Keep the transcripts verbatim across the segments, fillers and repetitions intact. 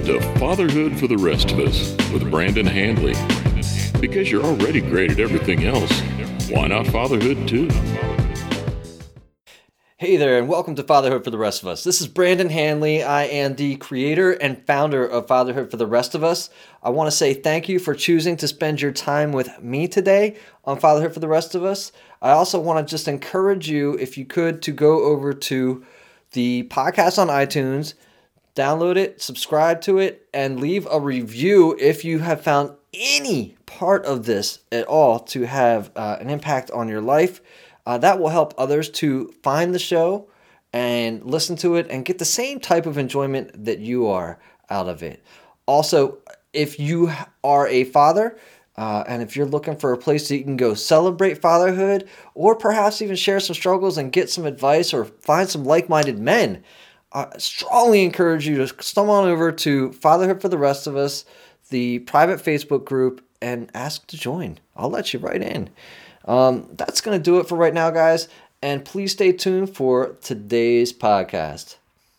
to Fatherhood for the Rest of Us with Brandon Handley. Because you're already great at everything else, why not fatherhood too? Hey there, and welcome to Fatherhood for the Rest of Us. This is Brandon Handley. I am the creator and founder of Fatherhood for the Rest of Us. I want to say thank you for choosing to spend your time with me today on Fatherhood for the Rest of Us. I also want to just encourage you, if you could, to go over to the podcast on iTunes, download it, subscribe to it, and leave a review if you have found any part of this at all to have uh, an impact on your life. Uh, that will help others to find the show and listen to it and get the same type of enjoyment that you are out of it. Also, if you are a father, uh, and if you're looking for a place that you can go celebrate fatherhood, or perhaps even share some struggles and get some advice or find some like-minded men, I strongly encourage you to stumble on over to Fatherhood for the Rest of Us, the private Facebook group, and ask to join. I'll let you right in. Um, that's going to do it for right now, guys. And please stay tuned for today's podcast.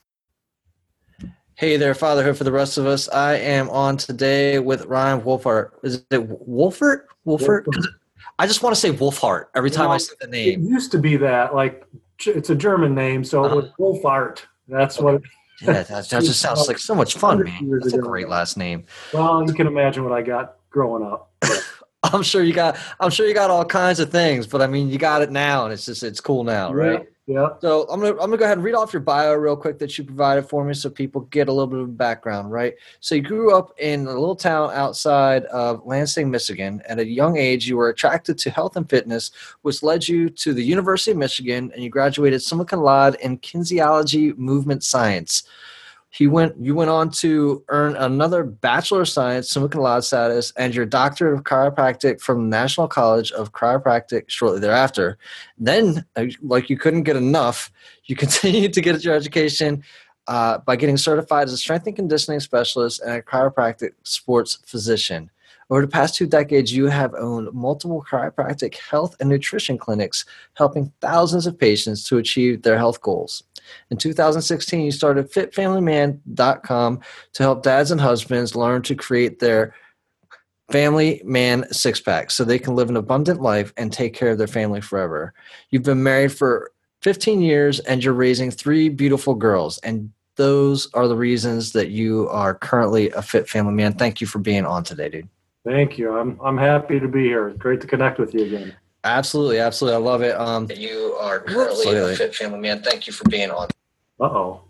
Hey there, Fatherhood for the Rest of Us. I am on today with Ryan Wolfhart. Is it Wolfert? Wolfert? Wolfert. I just want to say Wolfhart every time well, I say the name. It used to be that. Like, it's a German name, so uh-huh. it was Wolfhart. That's what. It, yeah, that, that just sounds like so much fun, man. That's a great last name. Well, you can imagine what I got growing up. I'm sure you got. I'm sure you got all kinds of things, but I mean, you got it now, and it's just it's cool now, right? Yeah. yeah. So I'm gonna I'm gonna go ahead and read off your bio real quick that you provided for me, so people get a little bit of background, right? So you grew up in a little town outside of Lansing, Michigan. At a young age, you were attracted to health and fitness, which led you to the University of Michigan, and you graduated summa cum laude in kinesiology movement science. He went. You went on to earn another Bachelor of Science, summa cum laude status, and your Doctorate of Chiropractic from the National College of Chiropractic shortly thereafter. Then, like you couldn't get enough, you continued to get your education uh, by getting certified as a strength and conditioning specialist and a chiropractic sports physician. Over the past two decades, you have owned multiple chiropractic health and nutrition clinics, helping thousands of patients to achieve their health goals. In two thousand sixteen, you started fit family man dot com to help dads and husbands learn to create their family man six-pack so they can live an abundant life and take care of their family forever. You've been married for fifteen years, and you're raising three beautiful girls, and those are the reasons that you are currently a fit family man. Thank you for being on today, dude. Thank you. I'm I'm happy to be here. It's great to connect with you again. Absolutely, absolutely. I love it. Um, you are currently a fit family man. Thank you for being on. Uh-oh.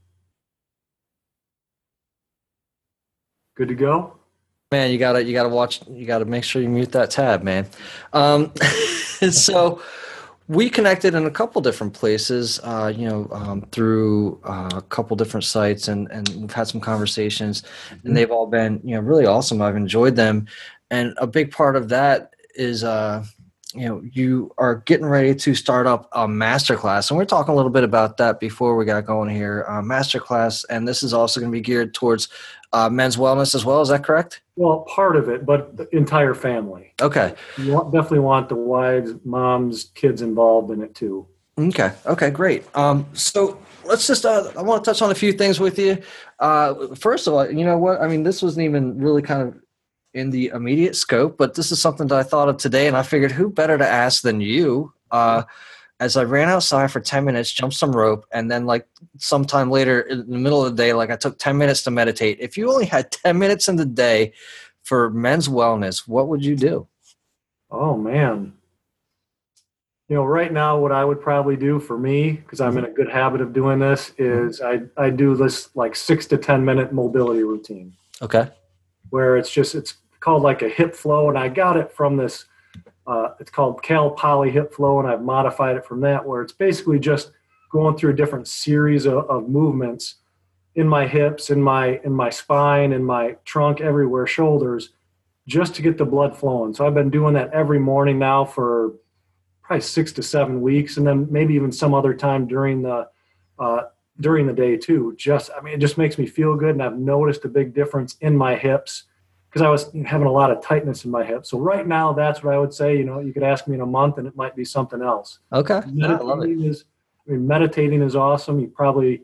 Good to go? Man, you gotta you gotta watch. You gotta make sure you mute that tab, man. Um, so we connected in a couple different places. Uh, you know, um, through uh, a couple different sites, and and we've had some conversations, mm-hmm. and they've all been you know really awesome. I've enjoyed them, and a big part of that is. Uh, You know, you are getting ready to start up a masterclass, and we're talking a little bit about that before we got going here. Uh, masterclass, and this is also going to be geared towards uh, men's wellness as well. Is that correct? Well, part of it, but the entire family. Okay. You want, definitely want the wives, moms, kids involved in it too. Okay. Okay. Great. Um, so let's just. Uh, I want to touch on a few things with you. Uh, first of all, you know what? I mean, this wasn't even really kind of in the immediate scope, but this is something that I thought of today, and I figured who better to ask than you. Uh, as I ran outside for ten minutes, jumped some rope, and then like sometime later in the middle of the day, like I took ten minutes to meditate. If you only had ten minutes in the day for men's wellness, what would you do? Oh man. You know, right now what I would probably do for me, because I'm in a good habit of doing this, is I, I do this like six to ten minute mobility routine. Okay. Where it's just, it's called like a hip flow, and I got it from this, uh, it's called Cal Poly Hip Flow, and I've modified it from that, where it's basically just going through a different series of, of movements in my hips, in my in my spine, in my trunk, everywhere, shoulders, just to get the blood flowing. So I've been doing that every morning now for probably six to seven weeks, and then maybe even some other time during the uh, during the day too. Just, I mean, it just makes me feel good, and I've noticed a big difference in my hips because I was having a lot of tightness in my hips. So right now, that's what I would say. You know, you could ask me in a month, and it might be something else. Okay, Meditating I love it. Is, I mean, meditating is awesome. You probably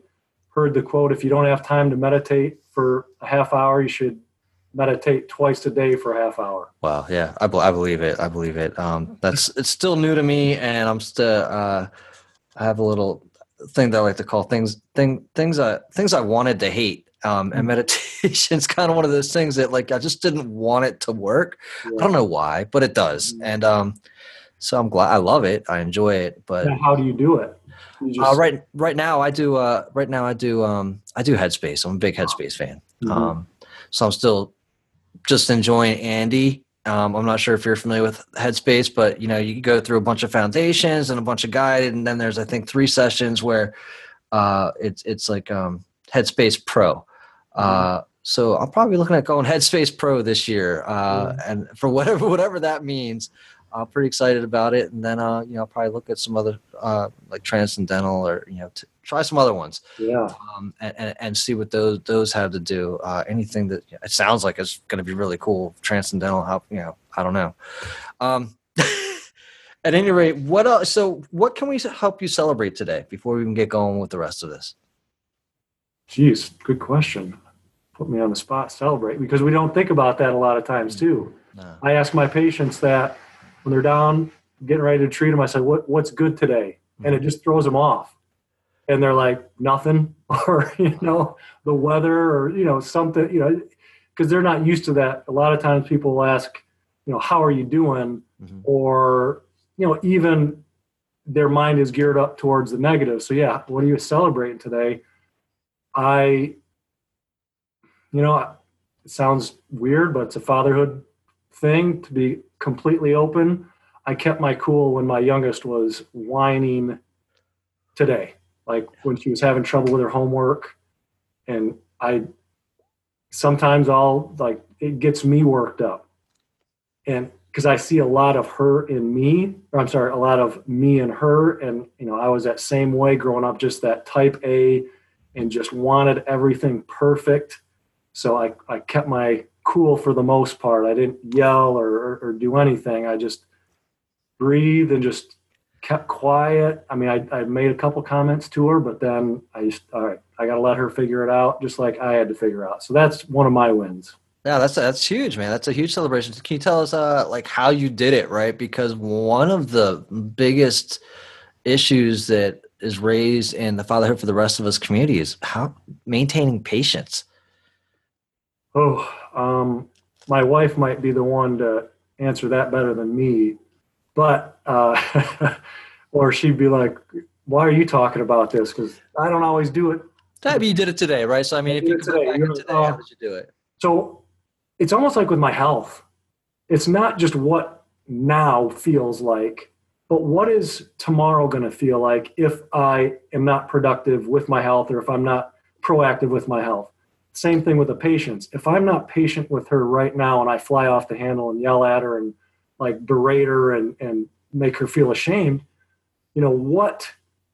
heard the quote, if you don't have time to meditate for a half hour, you should meditate twice a day for a half hour. Wow. Yeah. I, I believe it. I believe it. Um, that's, it's still new to me, and I'm still, uh, I have a little thing that I like to call things, thing, things, I, things I wanted to hate. Um, and meditation is kind of one of those things that, like, I just didn't want it to work. Yeah. I don't know why, but it does. And, um, so I'm glad, I love it. I enjoy it, but now how do you do it? You just... uh, right, right now I do, uh, right now I do, um, I do Headspace. I'm a big Headspace fan. Mm-hmm. Um, so I'm still just enjoying Andy. Um, I'm not sure if you're familiar with Headspace, but, you know, you go through a bunch of foundations and a bunch of guided, and then there's, I think, three sessions where, uh, it's, it's like, um, Headspace Pro. Uh, so I'm probably looking at going Headspace Pro this year. Uh, yeah. And for whatever, whatever that means, I'm pretty excited about it. And then, uh, you know, I'll probably look at some other, uh, like Transcendental, or, you know, t- try some other ones. Yeah. Um, and, and, and see what those, those have to do. Uh, anything that it sounds like is going to be really cool. Transcendental, how, you know, I don't know. Um, at any rate, what else? So what can we help you celebrate today before we can get going with the rest of this? Geez, good question. Put me on the spot. Celebrate, because we don't think about that a lot of times too. No. I ask my patients that when they're down, getting ready to treat them, I say, "What what's good today?" Mm-hmm. And it just throws them off, and they're like, "Nothing," or you know, the weather, or you know, something, you know, because they're not used to that. A lot of times, people will ask, you know, "How are you doing?" Mm-hmm. Or you know, even their mind is geared up towards the negative. So yeah, what are you celebrating today? I, you know, it sounds weird, but it's a fatherhood thing to be completely open. I kept my cool when my youngest was whining today, like when she was having trouble with her homework. And I, sometimes I'll like, it gets me worked up. And because I see a lot of her in me, or I'm sorry, a lot of me in her. And, you know, I was that same way growing up, just that type A, and just wanted everything perfect. So I, I kept my cool for the most part. I didn't yell or, or, or do anything. I just breathed and just kept quiet. I mean, I, I made a couple comments to her, but then I just, all right, I got to let her figure it out, just like I had to figure out. So that's one of my wins. Yeah, that's that's huge, man. That's a huge celebration. Can you tell us uh, like how you did it, right? Because one of the biggest issues that is raised in the Fatherhood for the Rest of Us community is how maintaining patience. Oh, um, my wife might be the one to answer that better than me, but, uh, or she'd be like, why are you talking about this? Cause I don't always do it. Yeah, but you did it today, right? So, I mean, I if you could go back today, uh, how did you do it? So it's almost like with my health, it's not just what now feels like, but what is tomorrow going to feel like if I am not productive with my health, or if I'm not proactive with my health? Same thing with the patients. If I'm not patient with her right now and I fly off the handle and yell at her and like berate her and, and make her feel ashamed, you know, what,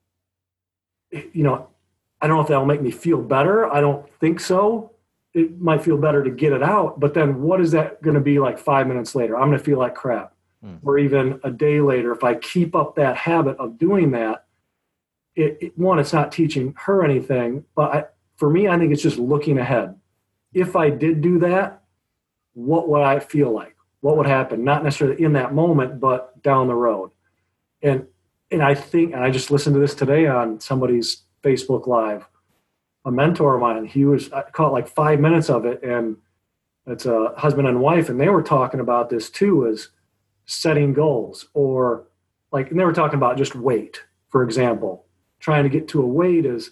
you know, I don't know if that'll make me feel better. I don't think so. It might feel better to get it out, but then what is that going to be like five minutes later? I'm going to feel like crap. Hmm. Or even a day later, if I keep up that habit of doing that, it, it one, it's not teaching her anything, but I, for me, I think it's just looking ahead. If I did do that, what would I feel like? What would happen? Not necessarily in that moment, but down the road. And and I think, and I just listened to this today on somebody's Facebook Live, a mentor of mine, he was, I caught like five minutes of it, and it's a husband and wife, and they were talking about this too, is setting goals, or like, and they were talking about just weight, for example. Trying to get to a weight is,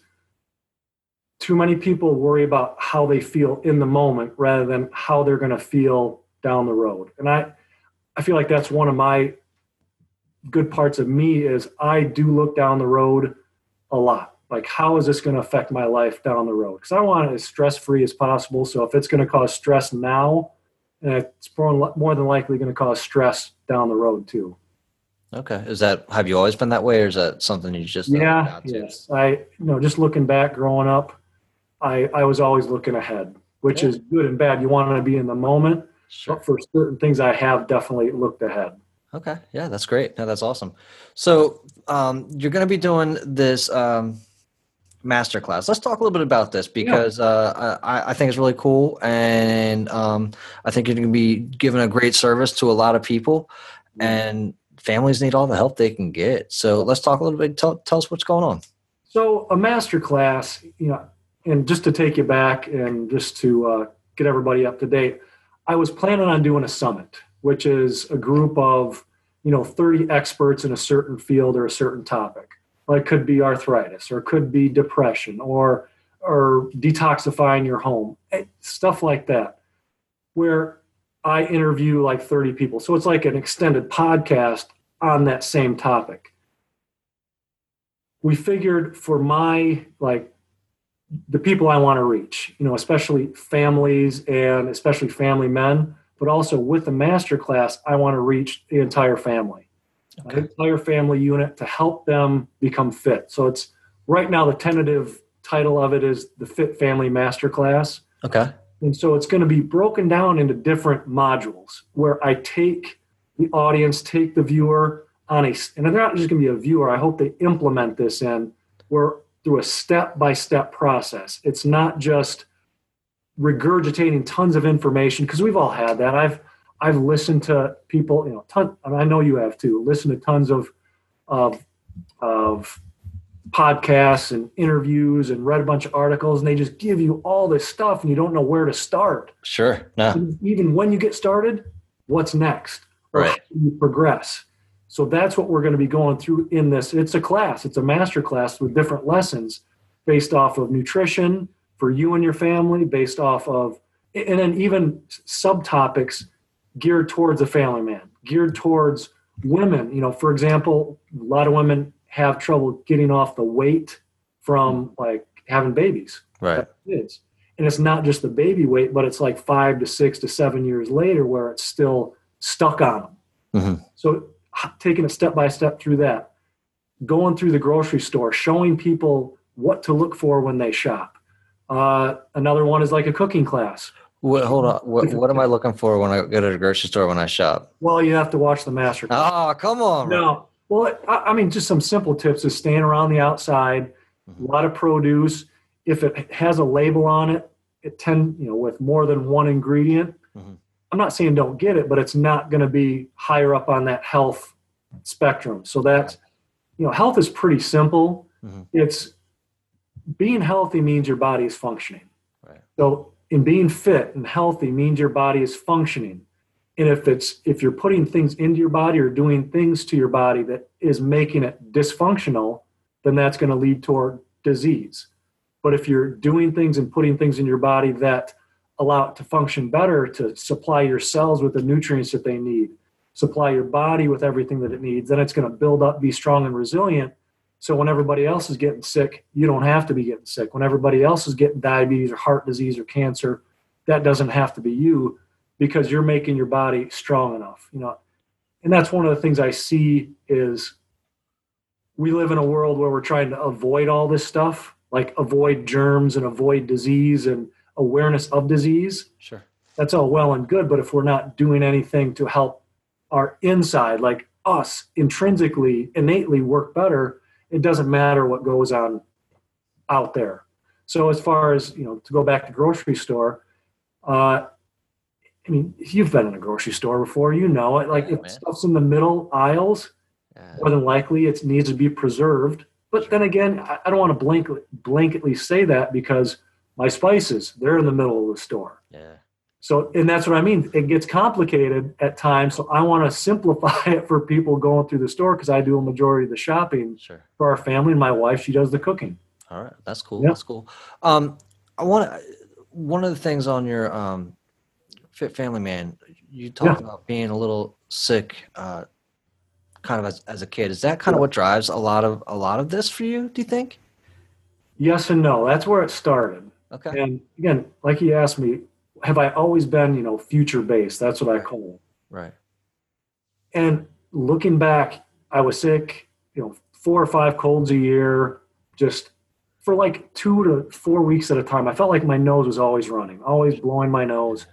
too many people worry about how they feel in the moment rather than how they're going to feel down the road. And I, I feel like that's one of my good parts of me is I do look down the road a lot. Like, how is this going to affect my life down the road? Because I want it as stress-free as possible. So if it's going to cause stress now, it's more than likely going to cause stress down the road too. Okay. Is that, have you always been that way, or is that something you just, yeah, yes. I, you know, just looking back growing up, I, I was always looking ahead, which yeah. is good and bad. You want to be in the moment, sure. But for certain things I have definitely looked ahead. Okay. Yeah, that's great. No, that's awesome. So um, you're going to be doing this um, Masterclass. Let's talk a little bit about this because yeah. uh, I, I think it's really cool, and um, I think you're going to be giving a great service to a lot of people, and families need all the help they can get. So let's talk a little bit. Tell, tell us what's going on. So a masterclass, you know, and just to take you back and just to uh, get everybody up to date, I was planning on doing a summit, which is a group of, you know, thirty experts in a certain field or a certain topic. Well, it could be arthritis, or it could be depression, or or detoxifying your home, stuff like that, where I interview like thirty people. So it's like an extended podcast on that same topic. We figured for my, like, the people I want to reach, you know, especially families and especially family men, but also with the masterclass, I want to reach the entire family. Okay. An entire family unit to help them become fit. So it's right now the tentative title of it is the Fit Family Masterclass. Okay. And so it's going to be broken down into different modules where I take the audience, take the viewer on a, and they're not just going to be a viewer. I hope they implement this in where through a step-by-step process. It's not just regurgitating tons of information, because we've all had that. I've I've listened to people, you know, ton, I, mean, I know you have too, listen to tons of, of, of podcasts and interviews and read a bunch of articles, and they just give you all this stuff and you don't know where to start. Sure. No. Even when you get started, what's next? Or right. How do you progress? So that's what we're going to be going through in this. It's a class. It's a master class with different lessons based off of nutrition for you and your family, based off of, and then even subtopics geared towards a family man, geared towards women. You know, for example, a lot of women have trouble getting off the weight from like having babies. Right. Kids. And it's not just the baby weight, but it's like five to six to seven years later where it's still stuck on them. Mm-hmm. So taking it step by step through that, going through the grocery store, showing people what to look for when they shop. Uh, another one is like a cooking class. Wait, hold on. What, what am I looking for when I go to the grocery store when I shop? Well, you have to watch the master class. Oh, come on. No. Well, I, I mean, just some simple tips is staying around the outside, mm-hmm. a lot of produce. If it has a label on it, it tend, you know, with more than one ingredient, mm-hmm. I'm not saying don't get it, but it's not going to be higher up on that health spectrum. So that's, you know, health is pretty simple. Mm-hmm. It's being healthy means your body is functioning. Right. So in being fit and healthy means your body is functioning. And if it's, if you're putting things into your body or doing things to your body that is making it dysfunctional, then that's going to lead toward disease. But if you're doing things and putting things in your body that allow it to function better, to supply your cells with the nutrients that they need, supply your body with everything that it needs, then it's going to build up, be strong and resilient. So when everybody else is getting sick, you don't have to be getting sick. When everybody else is getting diabetes or heart disease or cancer, that doesn't have to be you, because you're making your body strong enough. You know, and that's one of the things I see is we live in a world where we're trying to avoid all this stuff, like avoid germs and avoid disease and awareness of disease. Sure. That's all well and good, but if we're not doing anything to help our inside, like us intrinsically, innately work better, it doesn't matter what goes on out there. So as far as, you know, to go back to grocery store, uh, I mean, you've been in a grocery store before, you know it. Like, yeah, if man. Stuff's in the middle aisles, yeah. more than likely it needs to be preserved. But sure. Then again, I, I don't want to blanket, blanketly say that, because my spices, they're in the middle of the store. Yeah. So, and that's what I mean. It gets complicated at times. So I want to simplify it for people going through the store, because I do a majority of the shopping sure. for our family. And my wife, she does the cooking. All right. That's cool. Yeah. That's cool. Um, I want to, one of the things on your um, Fit Family Man, you talked yeah. about being a little sick uh, kind of as, as a kid. Is that kind yeah. of what drives a lot of, a lot of this for you, do you think? Yes and no. That's where it started. Okay. And again, like you asked me, have I always been, you know, future based? That's what right. I call it. Right. And looking back, I was sick, you know, four or five colds a year, just for like two to four weeks at a time. I felt like my nose was always running, always blowing my nose.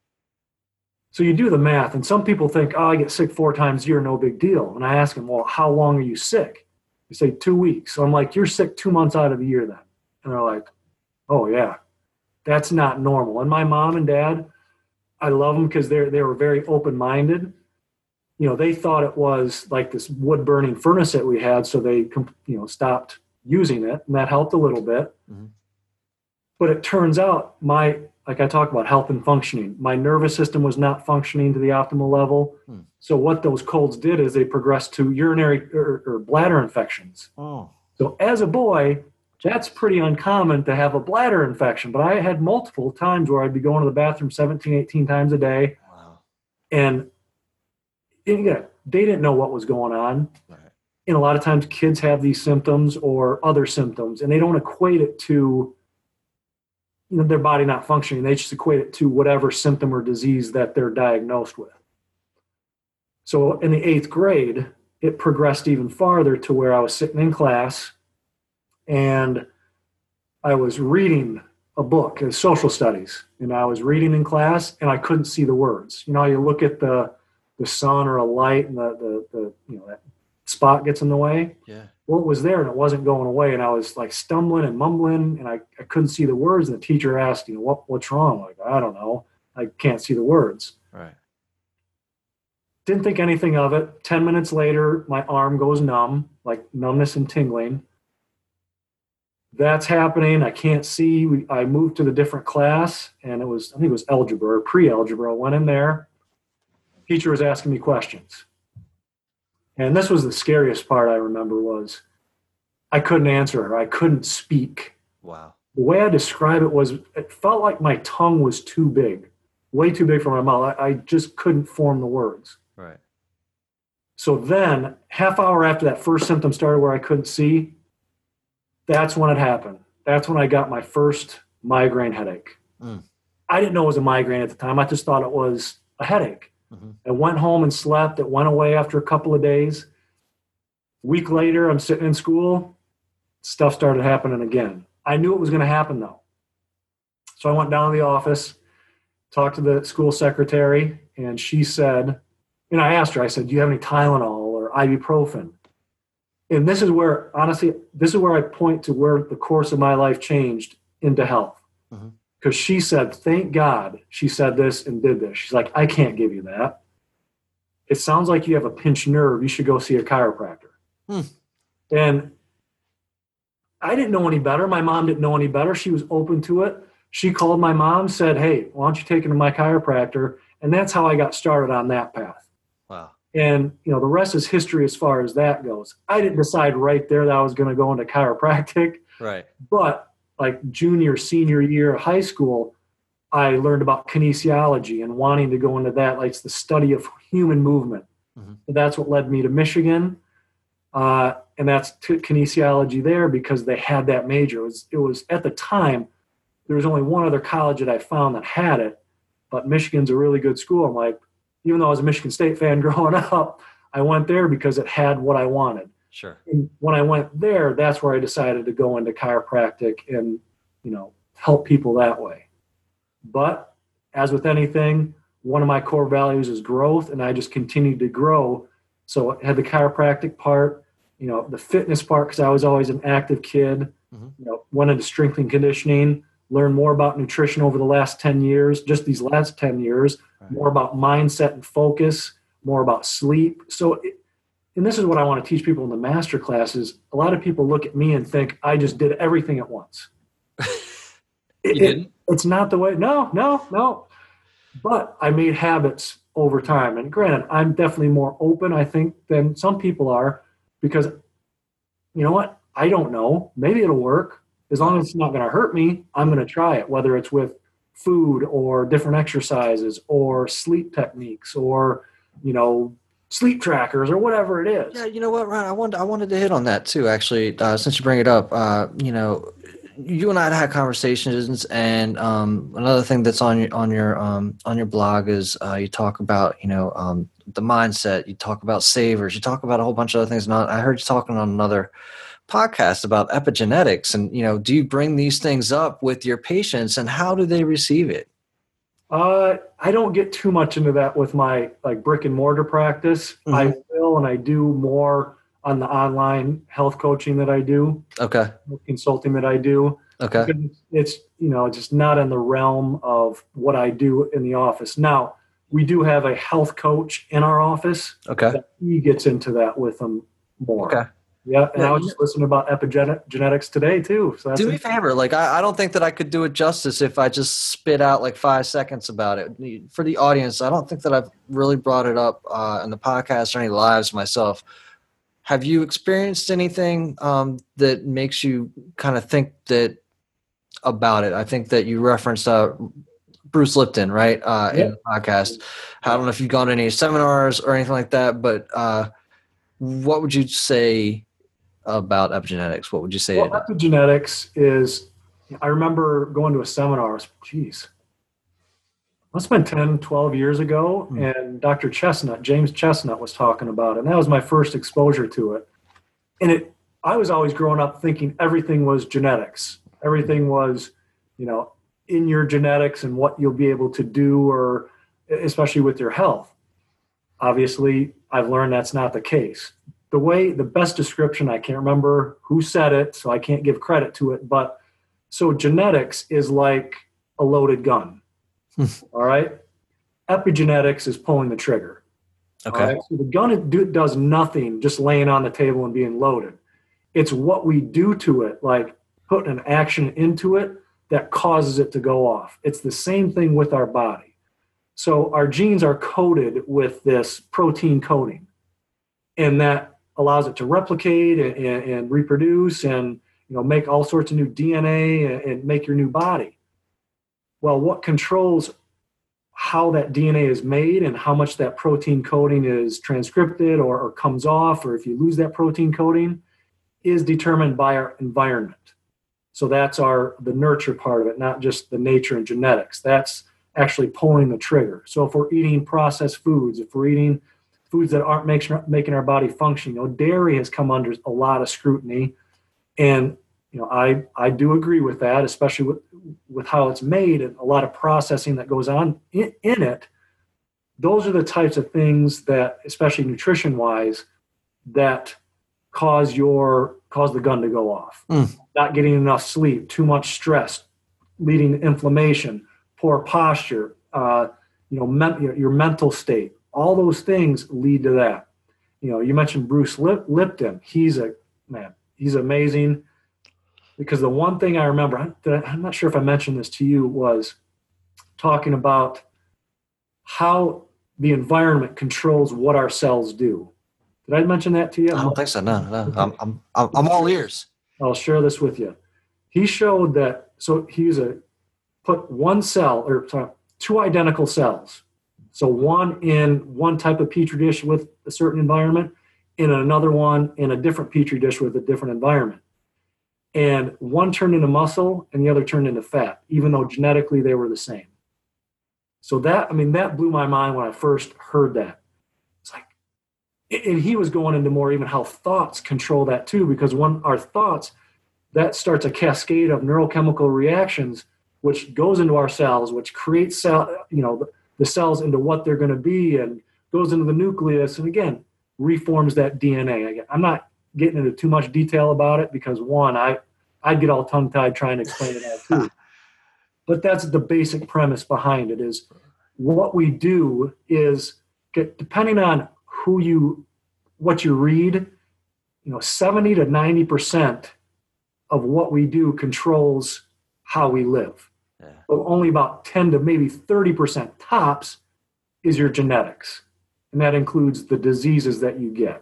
So you do the math, and some people think, oh, I get sick four times a year, no big deal. And I ask them, well, how long are you sick? They say two weeks. So I'm like, you're sick two months out of the year then. And they're like, oh yeah, that's not normal. And my mom and dad, I love them because they they were very open-minded. You know, they thought it was like this wood burning furnace that we had. So they, you know, stopped using it, and that helped a little bit. Mm-hmm. But it turns out my, like I talk about health and functioning, my nervous system was not functioning to the optimal level. Hmm. So what those colds did is they progressed to urinary or, or bladder infections. Oh. So as a boy, that's pretty uncommon to have a bladder infection, but I had multiple times where I'd be going to the bathroom seventeen, eighteen times a day. Wow. And, and yeah, they didn't know what was going on. Right. And a lot of times kids have these symptoms or other symptoms, and they don't equate it to, you know, their body not functioning. They just equate it to whatever symptom or disease that they're diagnosed with. So in the eighth grade, it progressed even farther to where I was sitting in class and I was reading a book, a social studies, and I was reading in class and I couldn't see the words. You know, you look at the the sun or a light and the, the, the you know, that spot gets in the way. Yeah. Well, it was there and it wasn't going away. And I was like stumbling and mumbling and I, I couldn't see the words. And the teacher asked, you know, what, what's wrong? I'm like, I don't know. I can't see the words. Right. Didn't think anything of it. ten minutes later, my arm goes numb, like numbness and tingling. That's happening. I can't see. We, I moved to the different class and it was, I think it was algebra or pre-algebra. I went in there. Teacher was asking me questions. And this was the scariest part I remember was I couldn't answer her. I couldn't speak. Wow. The way I describe it was it felt like my tongue was too big, way too big for my mouth. I, I just couldn't form the words. Right. So then half hour after that first symptom started where I couldn't see, that's when it happened. That's when I got my first migraine headache. Mm. I didn't know it was a migraine at the time. I just thought it was a headache. Mm-hmm. I went home and slept. It went away after a couple of days. A week later, I'm sitting in school. Stuff started happening again. I knew it was going to happen, though. So I went down to the office, talked to the school secretary, and she said, and I asked her, I said, do you have any Tylenol or ibuprofen? And this is where, honestly, this is where I point to where the course of my life changed into health. Mm-hmm. Because she said, thank God she said this and did this. She's like, I can't give you that. It sounds like you have a pinched nerve. You should go see a chiropractor. Hmm. And I didn't know any better. My mom didn't know any better. She was open to it. She called my mom, said, hey, why don't you take him to my chiropractor? And that's how I got started on that path. Wow. And, you know, the rest is history as far as that goes. I didn't decide right there that I was going to go into chiropractic. Right. But like junior, senior year of high school, I learned about kinesiology and wanting to go into that. Like it's the study of human movement. Mm-hmm. So that's what led me to Michigan. Uh, and that's t- kinesiology there because they had that major. It was, it was at the time, there was only one other college that I found that had it, but Michigan's a really good school. I'm like, even though I was a Michigan State fan growing up, I went there because it had what I wanted. Sure. And when I went there, that's where I decided to go into chiropractic and, you know, help people that way. But as with anything, one of my core values is growth, and I just continued to grow. So I had the chiropractic part, you know, the fitness part, because I was always an active kid, mm-hmm. you know, went into strength and conditioning, learned more about nutrition over the last ten years, just these last ten years, right. More about mindset and focus, more about sleep. So it, and this is what I want to teach people in the master classes. A lot of people look at me and think I just did everything at once. You it, didn't? It, it's not the way. No, no, no. But I made habits over time. And granted, I'm definitely more open, I think, than some people are because, you know what? I don't know. Maybe it'll work. As long as it's not going to hurt me, I'm going to try it, whether it's with food or different exercises or sleep techniques or, you know, sleep trackers or whatever it is. Yeah, you know what, Ryan, I wanted I wanted to hit on that too, actually, uh, since you bring it up. Uh, you know, you and I had had conversations, and um, another thing that's on your on your um, on your blog is uh, you talk about, you know, um, the mindset. You talk about savers. You talk about a whole bunch of other things. And I heard you talking on another podcast about epigenetics, and you know, do you bring these things up with your patients, and how do they receive it? Uh, I don't get too much into that with my like brick and mortar practice. Mm-hmm. I will, and I do more on the online health coaching that I do. Okay. Consulting that I do. Okay. Because it's, you know, just not in the realm of what I do in the office. Now, we do have a health coach in our office. Okay. That he gets into that with them more. Okay. Yeah, and Yeah, I was you- just listening about epigenetics today too. So that's Do me a favor. Like, I, I don't think that I could do it justice if I just spit out like five seconds about it. For the audience, I don't think that I've really brought it up uh, in the podcast or any lives myself. Have you experienced anything um, that makes you kind of think that about it? I think that you referenced uh, Bruce Lipton, right, uh, Yep. in the podcast. I don't know if you've gone to any seminars or anything like that, but uh, what would you say about epigenetics? What would you say? Well, epigenetics is, I remember going to a seminar, geez, must have been ten, twelve years ago, Hmm. and Doctor Chestnut, James Chestnut was talking about it, and that was my first exposure to it. And it, I was always growing up thinking everything was genetics. Everything was, you know, in your genetics and what you'll be able to do, or especially with your health. Obviously, I've learned that's not the case. The way, the best description, I can't remember who said it, so I can't give credit to it, but so genetics is like a loaded gun. All right. Epigenetics is pulling the trigger. Okay. All right? So the gun do, does nothing just laying on the table and being loaded. It's what we do to it, like putting an action into it, that causes it to go off. It's the same thing with our body. So our genes are coated with this protein coating, and that allows it to replicate and, and, and reproduce and, you know, make all sorts of new D N A and, and make your new body. Well, what controls how that D N A is made and how much that protein coating is transcribed or, or comes off, or if you lose that protein coating, is determined by our environment. So that's our the nurture part of it, not just the nature and genetics. That's actually pulling the trigger. So if we're eating processed foods, if we're eating foods that aren't make, making our body function, you know, dairy has come under a lot of scrutiny. And, you know, I, I do agree with that, especially with, with how it's made and a lot of processing that goes on in, in it. Those are the types of things that, especially nutrition-wise, that cause your cause the gun to go off. Mm. Not getting enough sleep, too much stress, leading to inflammation, poor posture, uh, you know, men, your, your mental state. All those things lead to that. You know, you mentioned Bruce Lip, Lipton. He's a man. He's amazing. Because the one thing I remember, I, I'm not sure if I mentioned this to you, was talking about how the environment controls what our cells do. Did I mention that to you? I don't think so. No, no. I'm, I'm, I'm, I'm all ears. I'll share this with you. He showed that, so he's a, put one cell, or sorry, two identical cells. So one in one type of petri dish with a certain environment, and another one in a different petri dish with a different environment. And one turned into muscle and the other turned into fat, even though genetically they were the same. So that, I mean, that blew my mind when I first heard that. It's like, and he was going into more even how thoughts control that too, because when our thoughts, that starts a cascade of neurochemical reactions, which goes into our cells, which creates cell, you know, the, the cells into what they're going to be, and goes into the nucleus, and again, reforms that D N A. Again, I'm not getting into too much detail about it because one, I, I'd get all tongue-tied trying to explain it all too. But that's the basic premise behind it, is what we do is, depending on who you, what you read, you know, seventy to ninety percent of what we do controls how we live. Yeah. But only about ten to maybe thirty percent tops is your genetics. And that includes the diseases that you get.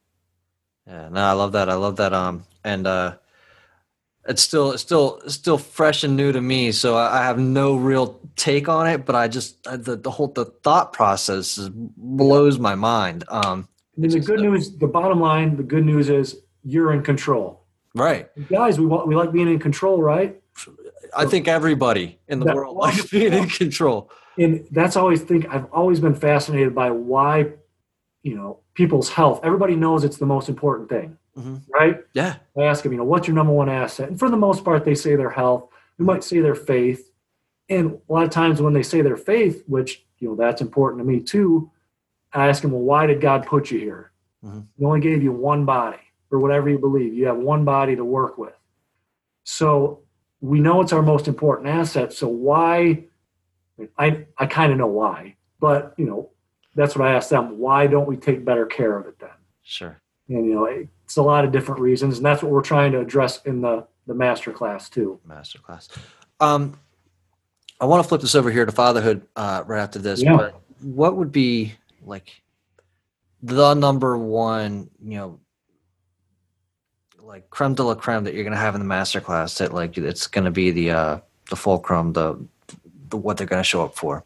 Yeah, no, I love that. I love that. Um, and uh, it's still, it's still, it's still fresh and new to me. So I, I have no real take on it, but I just the the whole the thought process is, blows my mind. Um, I mean, the good news, the bottom line, the good news is you're in control. Right, guys. We want we like being in control, right? I think everybody in the that, world likes being in control. And that's always think I've always been fascinated by why, you know, people's health. Everybody knows it's the most important thing, mm-hmm. right? Yeah. I ask them, you know, what's your number one asset? And for the most part, they say their health. They might say their faith. And a lot of times when they say their faith, which, you know, that's important to me too, I ask them, well, why did God put you here? Mm-hmm. He only gave you one body, or whatever you believe. You have one body to work with. So we know it's our most important asset. So why, I, I kind of know why, but you know, that's what I asked them. Why don't we take better care of it then? Sure. And, you know, it's a lot of different reasons. And that's what we're trying to address in the, the master class too. Master class. Um, I want to flip this over here to fatherhood uh, right after this, Yeah. but what would be like the number one, you know, like creme de la creme that you're going to have in the master class that like it's going to be the uh, the fulcrum, the, the what they're going to show up for?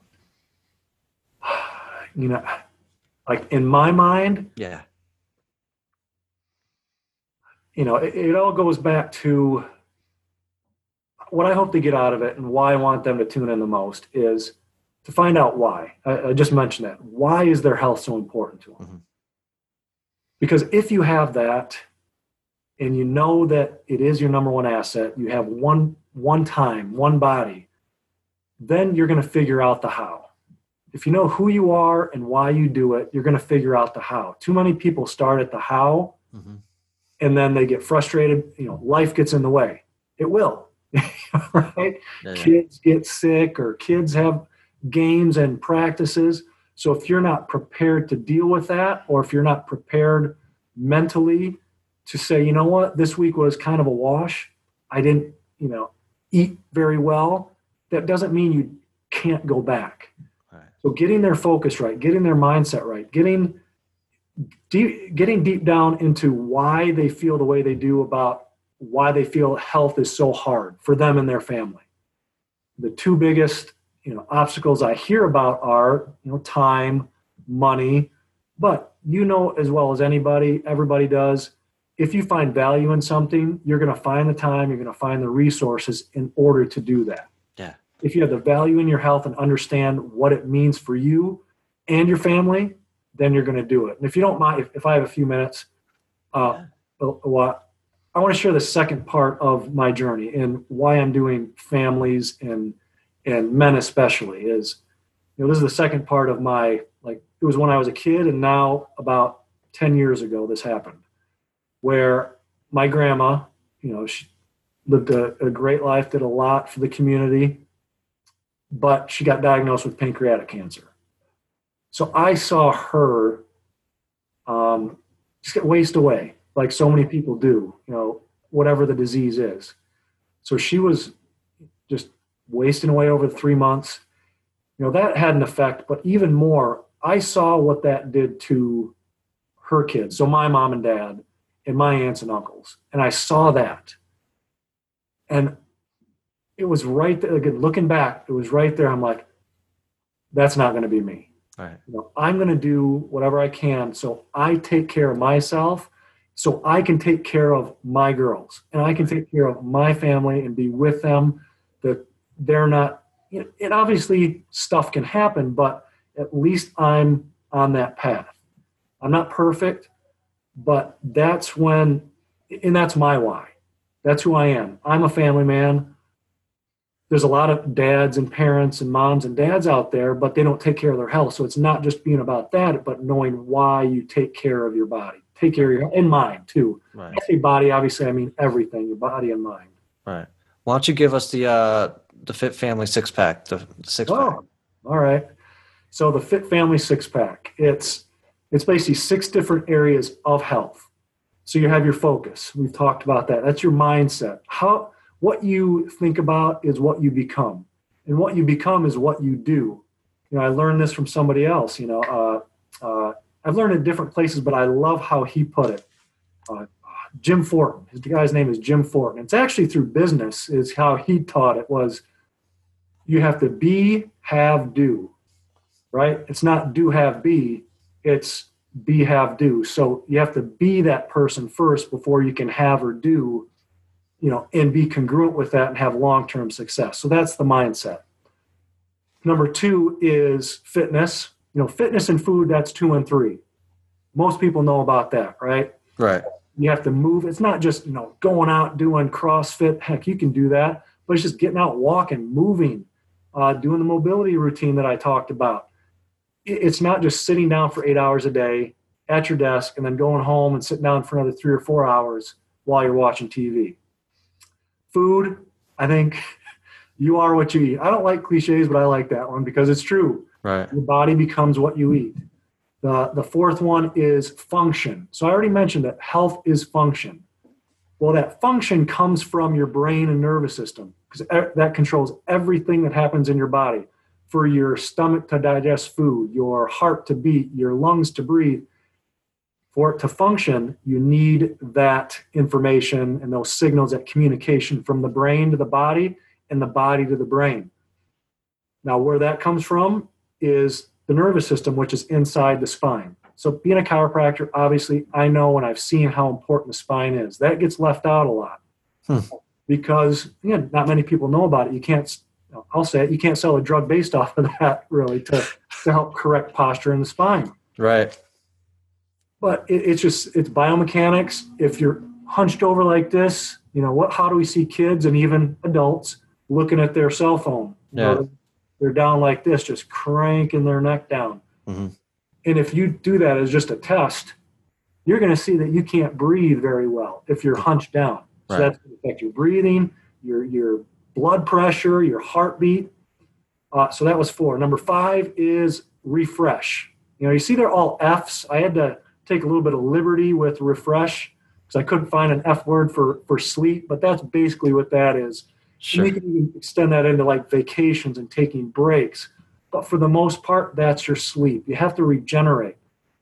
You know, like in my mind, Yeah. you know, it, it all goes back to what I hope to get out of it and why I want them to tune in the most is to find out why. I, I just mentioned that. Why is their health so important to them? Mm-hmm. Because if you have that and you know that it is your number one asset, you have one, one time, one body, then you're going to figure out the how. If you know who you are and why you do it, you're going to figure out the how. Too many people start at the how, mm-hmm. and then they get frustrated. You know, life gets in the way. It will, right? Yeah, kids yeah. get sick, or kids have games and practices. So if you're not prepared to deal with that, or if you're not prepared mentally to say, you know what, this week was kind of a wash. I didn't, you know, eat very well. That doesn't mean you can't go back. So getting their focus right, getting their mindset right, getting deep, getting deep down into why they feel the way they do about why they feel health is so hard for them and their family. The two biggest, you know, obstacles I hear about are, you know, time, money, but you know as well as anybody, everybody does, if you find value in something, you're going to find the time, you're going to find the resources in order to do that. Yeah. If you have the value in your health and understand what it means for you and your family, then you're going to do it. And if you don't mind, if, if I have a few minutes, uh, yeah. what I want to share the second part of my journey and why I'm doing families and and men especially is, you know, this is the second part of my, like, it was when I was a kid, and now about ten years ago, this happened, where my grandma, you know, she lived a, a great life, did a lot for the community, but she got diagnosed with pancreatic cancer. So I saw her um, just get waste away, like so many people do, you know, whatever the disease is. So she was just wasting away over the three months. You know, that had an effect, but even more, I saw what that did to her kids. So my mom and dad and my aunts and uncles. And I saw that. And it was right there, again, looking back, it was right there. I'm like, that's not going to be me. Right. You know, I'm going to do whatever I can so I take care of myself, so I can take care of my girls, and I can take care of my family and be with them. That they're not, you know, and obviously stuff can happen, but at least I'm on that path. I'm not perfect, but that's when, and that's my why. That's who I am. I'm a family man. There's a lot of dads and parents and moms and dads out there, but they don't take care of their health. So it's not just being about that, but knowing why you take care of your body, take care of your, and mind too. Right. I say body, obviously, I mean everything, your body and mind. Right. Why don't you give us the uh, the Fit Family six pack? The, the six pack. Oh, all right. So the Fit Family six pack. It's it's basically six different areas of health. So you have your focus. We've talked about that. That's your mindset. How what you think about is what you become, and what you become is what you do. You know, I learned this from somebody else. You know, uh, uh, I've learned in different places, but I love how he put it. Uh, Jim Fortin. The guy's name is Jim Fortin. It's actually through business is how he taught it was you have to be, have, do, right? It's not do, have, be. It's be, have, do. So you have to be that person first before you can have or do, you know, and be congruent with that and have long-term success. So that's the mindset. Number two is fitness. You know, fitness and food, that's two and three. Most people know about that, right? Right. You have to move. It's not just, you know, going out doing CrossFit. Heck, you can do that. But it's just getting out, walking, moving, uh, doing the mobility routine that I talked about. It's not just sitting down for eight hours a day at your desk and then going home and sitting down for another three or four hours while you're watching T V. Food, I think you are what you eat. I don't like cliches, but I like that one because it's true. Right. Your body becomes what you eat. The, the fourth one is function. So I already mentioned that health is function. Well, that function comes from your brain and nervous system because that controls everything that happens in your body. For your stomach to digest food, your heart to beat, your lungs to breathe. For it to function, you need that information and those signals, that communication from the brain to the body and the body to the brain. Now, where that comes from is the nervous system, which is inside the spine. So being a chiropractor, obviously, I know and I've seen how important the spine is. That gets left out a lot hmm. because, again, not many people know about it. You can't, I'll say it, you can't sell a drug based off of that, really, to, to help correct posture in the spine. Right. But it, it's just, it's biomechanics. If you're hunched over like this, you know, what? How do we see kids and even adults looking at their cell phone? Yeah. You know, they're down like this, just cranking their neck down. Mm-hmm. And if you do that as just a test, you're going to see that you can't breathe very well if you're hunched down. So right. that's going to affect your breathing, your your blood pressure, your heartbeat. Uh, so that was four. Number five is refresh. You know, you see they're all F's. I had to take a little bit of liberty with refresh because I couldn't find an F word for, for sleep, but that's basically what that is. Sure. You can even extend that into like vacations and taking breaks. But for the most part, that's your sleep. You have to regenerate.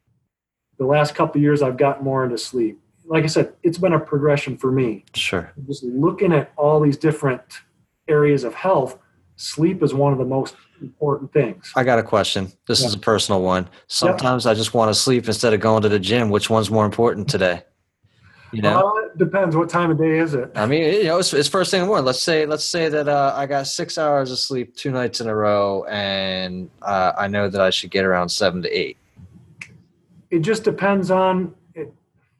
The last couple of years, I've gotten more into sleep. Like I said, it's been a progression for me. Sure. Just looking at all these different areas of health, sleep is one of the most important things. I got a question. This yeah. is a personal one. Sometimes yep. I just want to sleep instead of going to the gym. Which one's more important today? You know, uh, it depends. What time of day is it? I mean, you know, it's, it's first thing in the morning. Let's say, let's say that uh, I got six hours of sleep two nights in a row, and uh, I know that I should get around seven to eight. It just depends on it.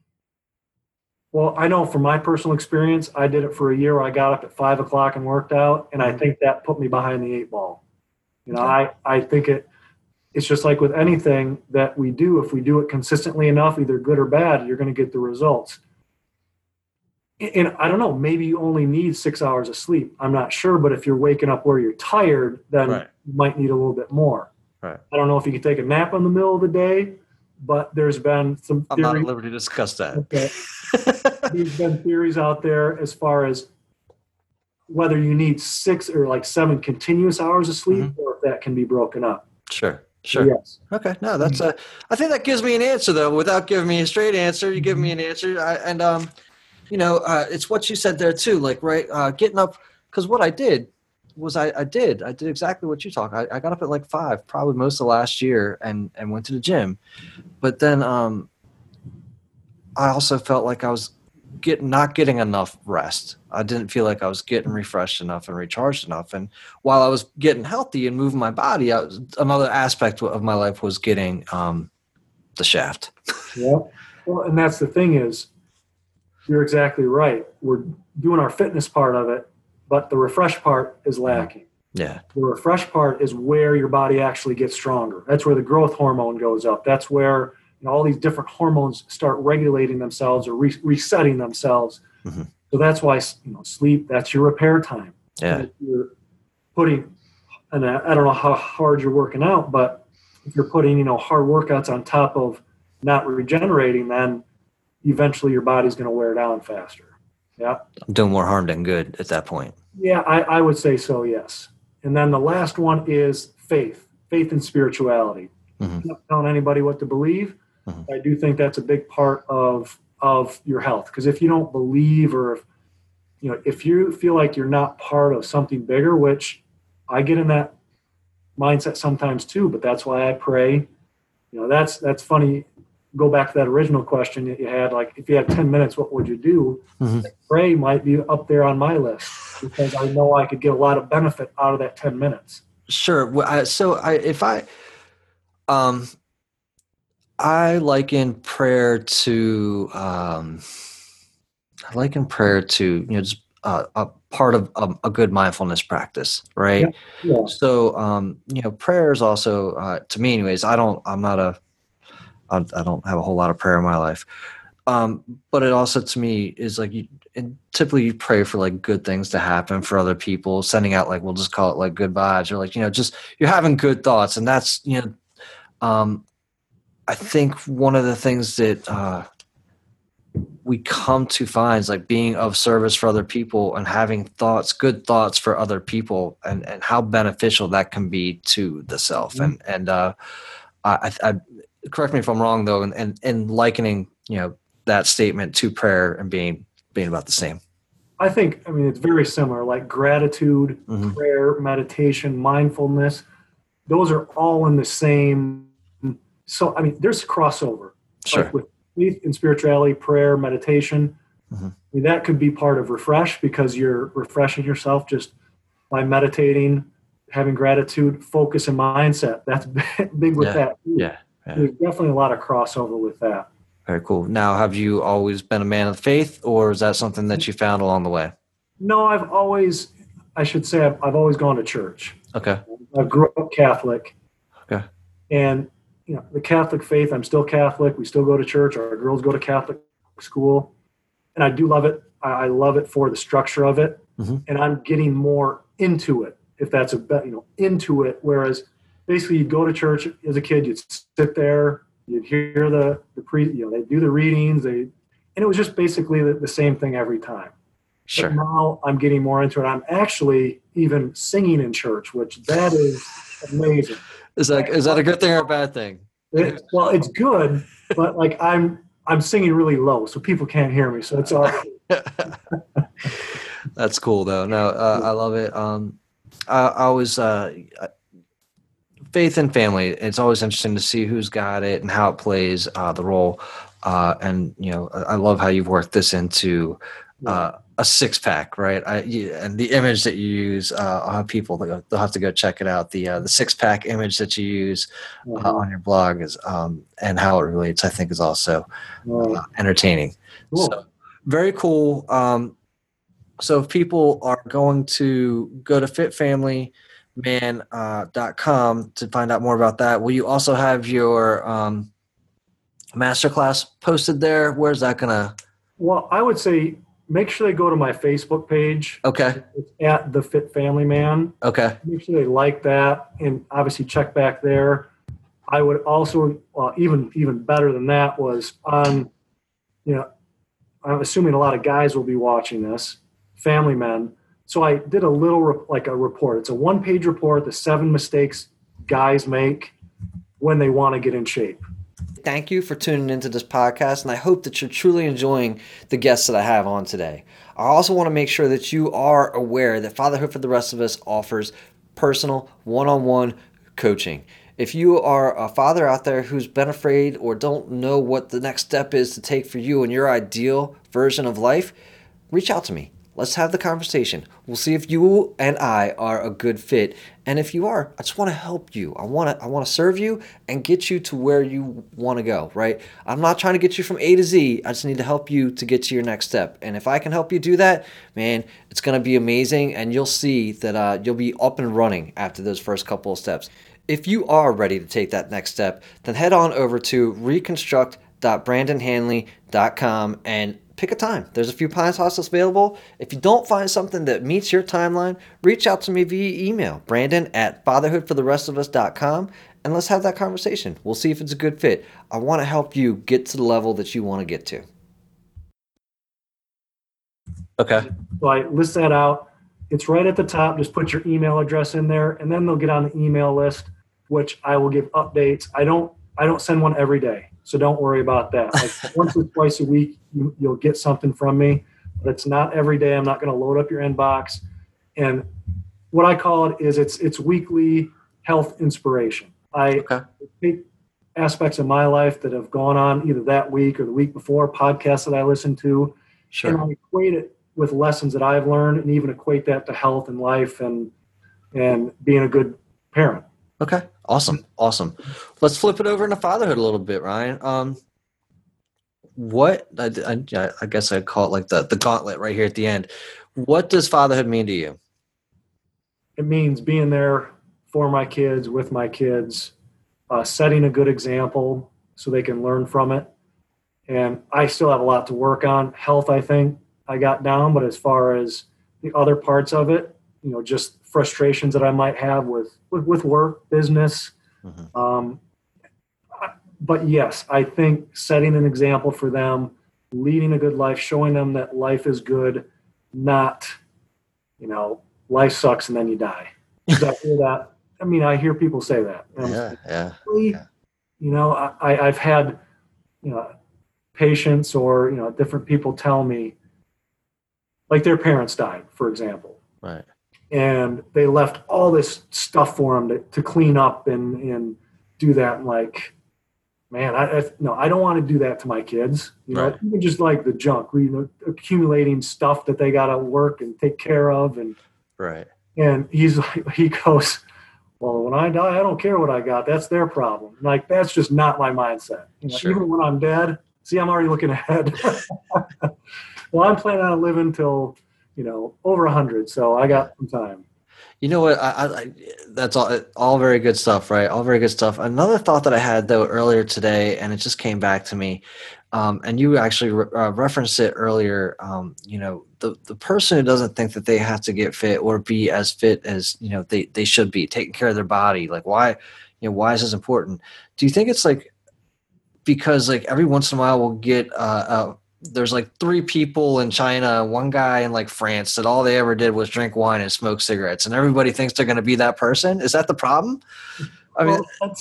Well, I know from my personal experience, I did it for a year where I got up at five o'clock and worked out, and I think that put me behind the eight ball. You know, I, I think it. It's just like with anything that we do. If we do it consistently enough, either good or bad, you're going to get the results. And I don't know, maybe you only need six hours of sleep. I'm not sure, but if you're waking up where you're tired, then right. you might need a little bit more. Right. I don't know if you can take a nap in the middle of the day, but there's been some I'm theories. not at liberty to discuss that. Okay. There's been theories out there as far as whether you need six or like seven continuous hours of sleep mm-hmm. or if that can be broken up. Sure. Sure. Yes. Okay. No, that's a, I think that gives me an answer though, without giving me a straight answer. You give me an answer. I, and, um, you know, uh, it's what you said there too, like, right. Uh, getting up. Cause what I did was I, I did, I did exactly what you talk. I, I got up at like five, probably most of last year and, and went to the gym. But then, um, I also felt like I was getting, not getting enough rest. I didn't feel like I was getting refreshed enough and recharged enough. And while I was getting healthy and moving my body, I was, another aspect of my life was getting um, the shaft. Yeah. Well, and that's the thing is, you're exactly right. We're doing our fitness part of it, but the refresh part is lacking. Yeah. The refresh part is where your body actually gets stronger. That's where the growth hormone goes up. That's where you know, all these different hormones start regulating themselves or re- resetting themselves. Mm-hmm. So that's why you know sleep. That's your repair time. Yeah. And if you're putting, and I, I don't know how hard you're working out, but if you're putting you know hard workouts on top of not regenerating, then eventually your body's going to wear down faster. Yeah. I'm doing more harm than good at that point. Yeah, I, I would say so, yes. And then the last one is faith, faith and spirituality. Mm-hmm. I'm not telling anybody what to believe. Mm-hmm. I do think that's a big part of of your health. Because if you don't believe or, if, you know, if you feel like you're not part of something bigger, which I get in that mindset sometimes too, but that's why I pray. You know, that's that's funny. Go back to that original question that you had, like, if you had ten minutes, what would you do? Mm-hmm. Pray might be up there on my list because I know I could get a lot of benefit out of that ten minutes. Sure. Well, I, so I, if I, um, I liken prayer to, um, I liken prayer to, you know, just uh, a part of um, a good mindfulness practice, right? Yeah. Yeah. So, um, you know, prayer is also, uh, to me anyways, I don't, I'm not a, I don't have a whole lot of prayer in my life. Um, but it also to me is like you and typically you pray for like good things to happen for other people, sending out like we'll just call it like good vibes or like, you know, just you're having good thoughts. And that's, you know, um, I think one of the things that uh, we come to find is like being of service for other people and having thoughts, good thoughts for other people, and, and how beneficial that can be to the self. Mm-hmm. And and uh, I, I correct me if I'm wrong though, and and, and likening you know that statement to prayer and being being about the same. I think I mean it's very similar. Like gratitude, mm-hmm. prayer, meditation, mindfulness, those are all in the same. So I mean, there's crossover. Sure. Like with faith and spirituality, prayer, meditation, mm-hmm. I mean, that could be part of refresh because you're refreshing yourself just by meditating, having gratitude, focus, and mindset. That's big with yeah. that. Yeah. yeah. There's definitely a lot of crossover with that. Very cool. Now, have you always been a man of faith, or is that something that you found along the way? No, I've always, I should say, I've, I've always gone to church. Okay. I grew up Catholic. Okay. And you know, the Catholic faith, I'm still Catholic. We still go to church. Our girls go to Catholic school. And I do love it. I love it for the structure of it. Mm-hmm. And I'm getting more into it, if that's a bet, you know, into it. Whereas basically you go to church as a kid, you'd sit there, you'd hear the, the pre, you know, they do the readings. They, and it was just basically the, the same thing every time. Sure. But now I'm getting more into it. I'm actually even singing in church, which that is amazing. Is that is that a good thing or a bad thing? It, well, it's good, but like I'm I'm singing really low, so people can't hear me. So it's all right. That's cool, though. No, uh, I love it. Um, I, I always uh, faith and family. It's always interesting to see who's got it and how it plays uh, the role. Uh, and you know, I love how you've worked this into uh, a six pack, right? I, you, and the image that you use, uh, I'll have people they'll have to go check it out. The uh, the six pack image that you use uh, mm-hmm. on your blog is um, and how it relates, I think, is also uh, entertaining. Cool. So very cool. Um, so if people are going to go to fit family man dot com to find out more about that, will you also have your um, masterclass posted there? Where's that gonna? Well, I would say. Make sure they go to my Facebook page. Okay. It's at The Fit Family Man. Okay. Make sure they like that and obviously check back there. I would also, uh, even even better than that was on, you know, I'm assuming a lot of guys will be watching this, family men. So I did a little, re- like a report. It's a one-page report, the seven mistakes guys make when they want to get in shape. Thank you for tuning into this podcast, and I hope that you're truly enjoying the guests that I have on today. I also want to make sure that you are aware that Fatherhood for the Rest of Us offers personal one-on-one coaching. If you are a father out there who's been afraid or don't know what the next step is to take for you and your ideal version of life, reach out to me. Let's have the conversation. We'll see if you and I are a good fit. And if you are, I just want to help you. I want to I want to serve you and get you to where you want to go, right? I'm not trying to get you from A to Z. I just need to help you to get to your next step. And if I can help you do that, man, it's going to be amazing. And you'll see that uh, you'll be up and running after those first couple of steps. If you are ready to take that next step, then head on over to reconstruct dot brandon hanley dot com and pick a time. There's a few Pine hostels available. If you don't find something that meets your timeline, reach out to me via email, Brandon at fatherhood for the rest of us dot com, and let's have that conversation. We'll see if it's a good fit. I want to help you get to the level that you want to get to. Okay. So I list that out. It's right at the top. Just put your email address in there, and then they'll get on the email list, which I will give updates. I don't I don't send one every day, so don't worry about that. Like once or twice a week, you, you'll get something from me, but it's not every day. I'm not going to load up your inbox. And what I call it is it's it's weekly health inspiration. I okay. take aspects of my life that have gone on either that week or the week before, podcasts that I listen to, sure. and I equate it with lessons that I've learned and even equate that to health and life and and being a good parent. Okay. Awesome. Awesome. Let's flip it over into fatherhood a little bit, Ryan. Um, what, I, I, I guess I'd call it like the, the gauntlet right here at the end. What does fatherhood mean to you? It means being there for my kids, with my kids, uh, setting a good example so they can learn from it. And I still have a lot to work on. Health, I think I got down, but as far as the other parts of it, you know, just frustrations that I might have with, with, with work, business. Mm-hmm. Um, but yes, I think setting an example for them, leading a good life, showing them that life is good, not, you know, life sucks and then you die. Did I hear that? I mean, I hear people say that. Yeah, like, yeah, really? yeah. You know, I, I've had, you know, patients or, you know, different people tell me, like their parents died, for example. Right. And they left all this stuff for them to, to clean up and, and do that. And like, man, I, I no, I don't want to do that to my kids. You know, right. Even just like the junk, we, you know, accumulating stuff that they got to work and take care of. And right. And he's like, he goes, well, when I die, I don't care what I got. That's their problem. Like, that's just not my mindset. You know, sure. Even when I'm dead, see, I'm already looking ahead. Well, I'm planning on living till, you know, over a hundred. So I got some time. You know what? I, I, that's all, all very good stuff, right? All very good stuff. Another thought that I had though earlier today, and it just came back to me, um, and you actually re- uh, referenced it earlier. Um, you know, the the person who doesn't think that they have to get fit or be as fit as you know they they should be, taking care of their body. Like, why, you know, why is this important? Do you think it's like because like every once in a while we'll get uh, uh there's like three people in China, one guy in like France that all they ever did was drink wine and smoke cigarettes, and everybody thinks they're going to be that person? Is that the problem? I mean, well,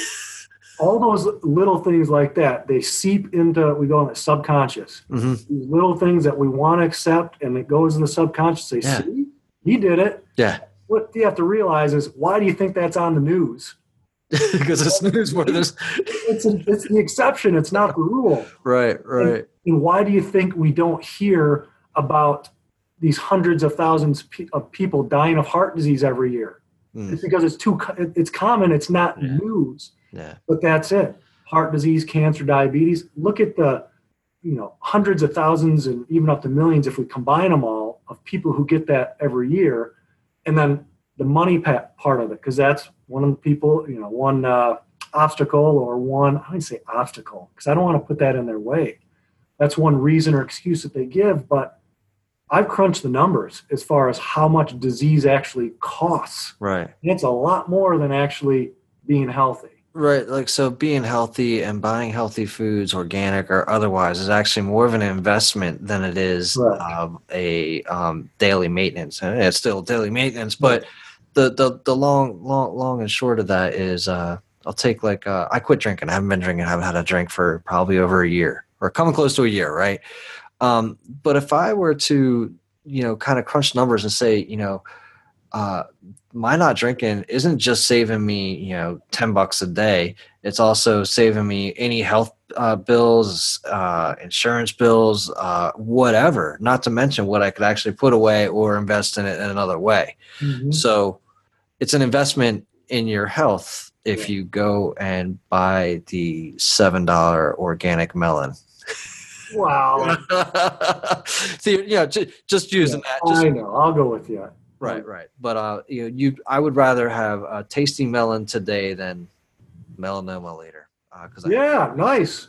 all those little things like that, they seep into, we go in the subconscious. Mm-hmm. These little things that we want to accept, and it goes in the subconscious. They yeah. see, he did it. Yeah. What you have to realize is, why do you think that's on the news? Because it's newsworthy. There's it's a, it's the exception. It's not the rule. Right, right. And, and why do you think we don't hear about these hundreds of thousands of people dying of heart disease every year? Mm. It's because it's too it's common. It's not yeah. news. Yeah. But that's it. Heart disease, cancer, diabetes. Look at the, you know, hundreds of thousands and even up to millions if we combine them all of people who get that every year, and then the money part of it, because that's one of the people, you know, one uh, obstacle or one, I wouldn't say obstacle, because I don't want to put that in their way. That's one reason or excuse that they give, but I've crunched the numbers as far as how much disease actually costs. Right. And it's a lot more than actually being healthy. Right. Like, so being healthy and buying healthy foods, organic or otherwise, is actually more of an investment than it is right. um, a um, daily maintenance. And it's still daily maintenance, but right. the, the, the long, long, long and short of that is uh, I'll take like, uh, I quit drinking. I haven't been drinking. I haven't had a drink for probably over a year or coming close to a year. Right. Um, but if I were to, you know, kind of crunch numbers and say, you know, uh, my not drinking isn't just saving me, you know, ten bucks a day. It's also saving me any health uh, bills, uh, insurance bills, uh, whatever, not to mention what I could actually put away or invest in it in another way. Mm-hmm. So it's an investment in your health if you go and buy the seven dollar organic melon. Wow. See, you know, j- just using yeah, that. Just, I know. I'll go with you. Right, right. But uh, you know, you I would rather have a tasty melon today than melanoma later. Uh, cause yeah, I, nice.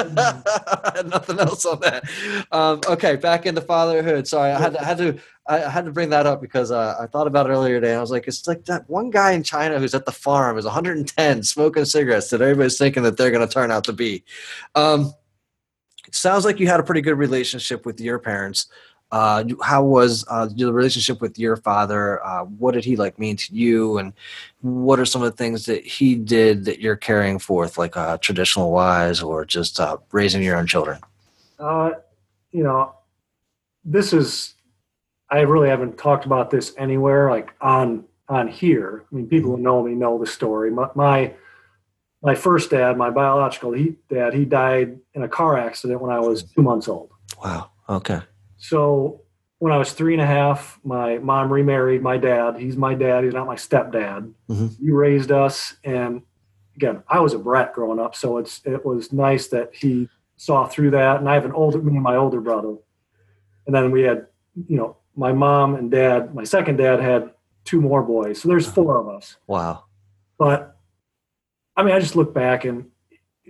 I had nothing else on that. Um, okay, back into fatherhood. Sorry, I had to, I had to I had to bring that up because uh, I thought about it earlier today. I was like, it's like that one guy in China who's at the farm is one hundred ten smoking cigarettes that everybody's thinking that they're going to turn out to be. Um, it sounds like you had a pretty good relationship with your parents. Uh, how was uh, the relationship with your father? Uh, what did he like mean to you? And what are some of the things that he did that you're carrying forth, like uh, traditional wise or just uh, raising your own children? Uh, you know, this is, I really haven't talked about this anywhere, like on, on here. I mean, people who know me know the story. My, my, my first dad, my biological he, dad, he died in a car accident when I was two months old. Wow. Okay. So when I was three and a half, my mom remarried my dad. He's my dad. He's not my stepdad. Mm-hmm. He raised us. And again, I was a brat growing up. So it's, it was nice that he saw through that. And I have an older, me and my older brother. And then we had, you know, my mom and dad, my second dad had two more boys. So there's four of us. Wow. But I mean, I just look back and he,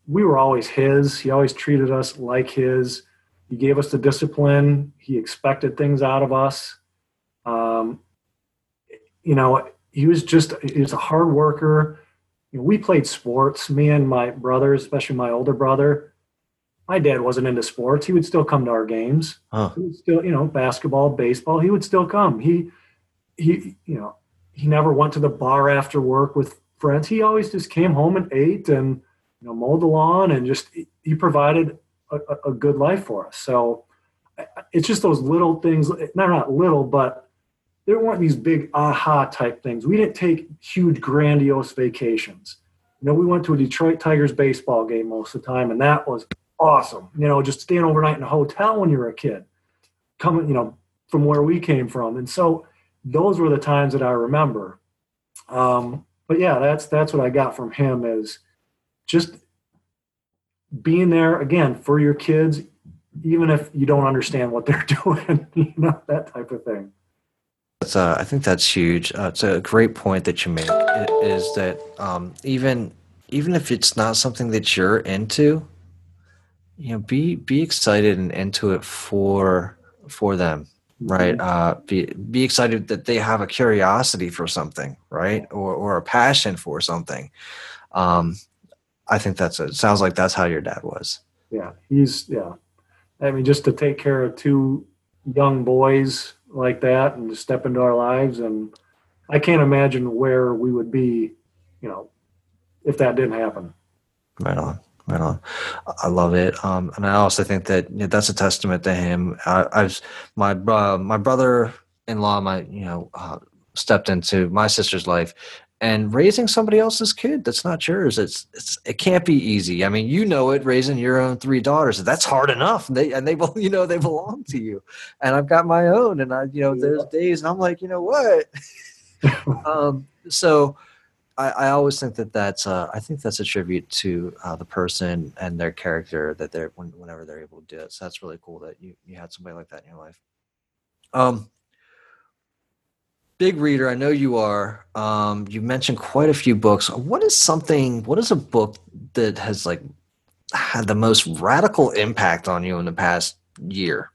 we were always his. He always treated us like his. He gave us the discipline. He expected things out of us. Um, you know, he was just, he was a hard worker. You know, we played sports, me and my brothers, especially my older brother. My dad wasn't into sports. He would still come to our games. Huh. He would still, you know, basketball, baseball, he would still come. He, he, you know, he never went to the bar after work with friends. He always just came home and ate and, you know, mowed the lawn and just, he provided a, a good life for us. So it's just those little things, not, not little, but there weren't these big aha type things. We didn't take huge, grandiose vacations. You know, we went to a Detroit Tigers baseball game most of the time, and that was awesome. You know, just staying overnight in a hotel when you were a kid, coming, you know, from where we came from. And so those were the times that I remember. Um, but yeah, that's, that's what I got from him, is just being there again for your kids, even if you don't understand what they're doing, you know, that type of thing. That's, uh, I think that's huge. Uh, it's a great point that you make, is that um, even even if it's not something that you're into, you know, be be excited and into it for for them, right? Uh, be be excited that they have a curiosity for something, right, or or a passion for something. Um, I think that's it. Sounds like that's how your dad was. Yeah, he's yeah. I mean, just to take care of two young boys like that and just step into our lives, and I can't imagine where we would be, you know, if that didn't happen. Right on. Right on. I love it. Um, and I also think that, you know, that's a testament to him. I, I've my uh, my brother-in-law, my you know, uh, stepped into my sister's life, and raising somebody else's kid that's not yours, it's it's it can't be easy. I mean, you know it, raising your own three daughters, that's hard enough. And they and they you know they belong to you. And I've got my own, and I you know there's days, and I'm like, you know what? um, so. I, I always think that that's uh, I think that's a tribute to uh, the person and their character that they're when, whenever they're able to do it. So that's really cool that you, you had somebody like that in your life. Um, big reader, I know you are. Um, you mentioned quite a few books. What is something? What is a book that has like had the most radical impact on you in the past year?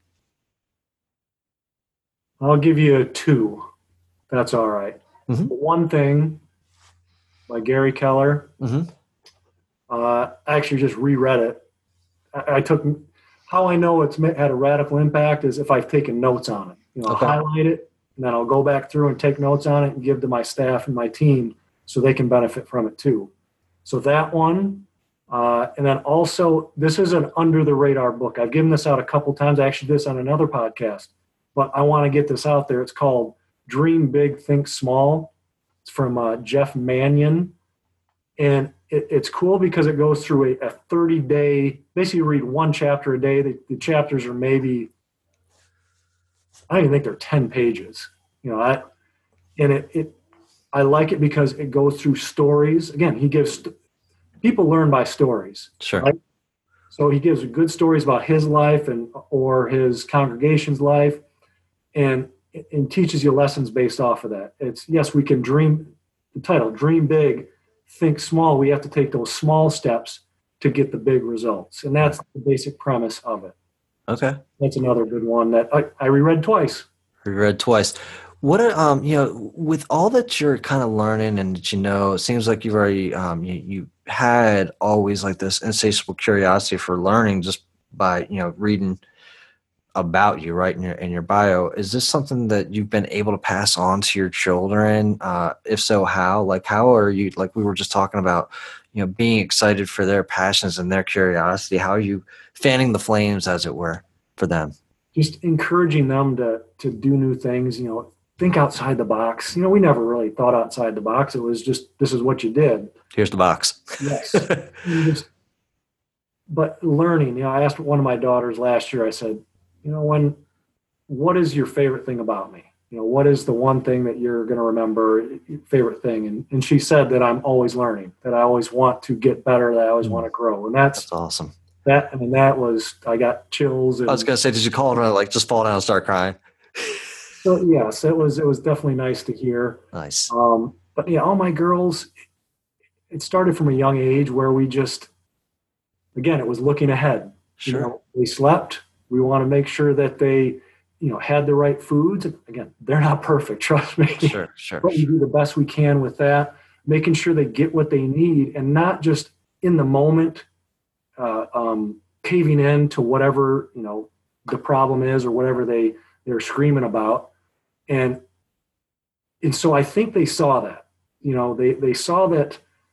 I'll give you a two. That's all right. Mm-hmm. One Thing by Gary Keller. Mm-hmm. Uh, I actually just reread it. I, I took how I know it's had a radical impact is if I've taken notes on it. You know, okay. I'll highlight it, and then I'll go back through and take notes on it and give to my staff and my team so they can benefit from it too. So that one, uh, and then also this is an under the radar book. I've given this out a couple times. I actually did this on another podcast, but I want to get this out there. It's called Dream Big, Think Small. It's from uh, Jeff Manion, and it, it's cool because it goes through a, a thirty day, basically you read one chapter a day. The, the chapters are maybe, I don't even think they're ten pages, you know, I, and it, it, I like it because it goes through stories. Again, he gives, people learn by stories. Sure. Right? So he gives good stories about his life and, or his congregation's life, and and teaches you lessons based off of that. It's, yes, we can dream, the title, Dream Big, Think Small. We have to take those small steps to get the big results. And that's the basic premise of it. Okay. That's another good one that I, I reread twice. Reread twice. What, are, um, you know, with all that you're kind of learning and that, you know, it seems like you've already, um, you, you had always like this insatiable curiosity for learning just by, you know, reading about you, right, in your in your bio. Is this something that you've been able to pass on to your children? Uh, if so, how? Like, how are you, like we were just talking about, you know, being excited for their passions and their curiosity, how are you fanning the flames, as it were, for them? Just encouraging them to to do new things, you know, think outside the box. You know, we never really thought outside the box. It was just, this is what you did. Here's the box. Yes. just, but learning, you know, I asked one of my daughters last year, I said, you know, when, what is your favorite thing about me? You know, what is the one thing that you're going to remember, your favorite thing? And and she said that I'm always learning, that I always want to get better, that I always mm. want to grow. And that's, that's awesome. That, I mean, that was, I got chills. And, I was going to say, did you call her like just fall down and start crying? So yes, it was, it was definitely nice to hear. Nice. Um, but yeah, all my girls, it started from a young age where we just, again, it was looking ahead. Sure. You know, they slept. We want to make sure that they, you know, had the right foods. Again, they're not perfect, trust me. Sure, sure. But we do the best we can with that, making sure they get what they need and not just in the moment, uh, um, caving in to whatever, you know, the problem is or whatever they, they're screaming about. And, and so I think they saw that, you know, they, they saw that,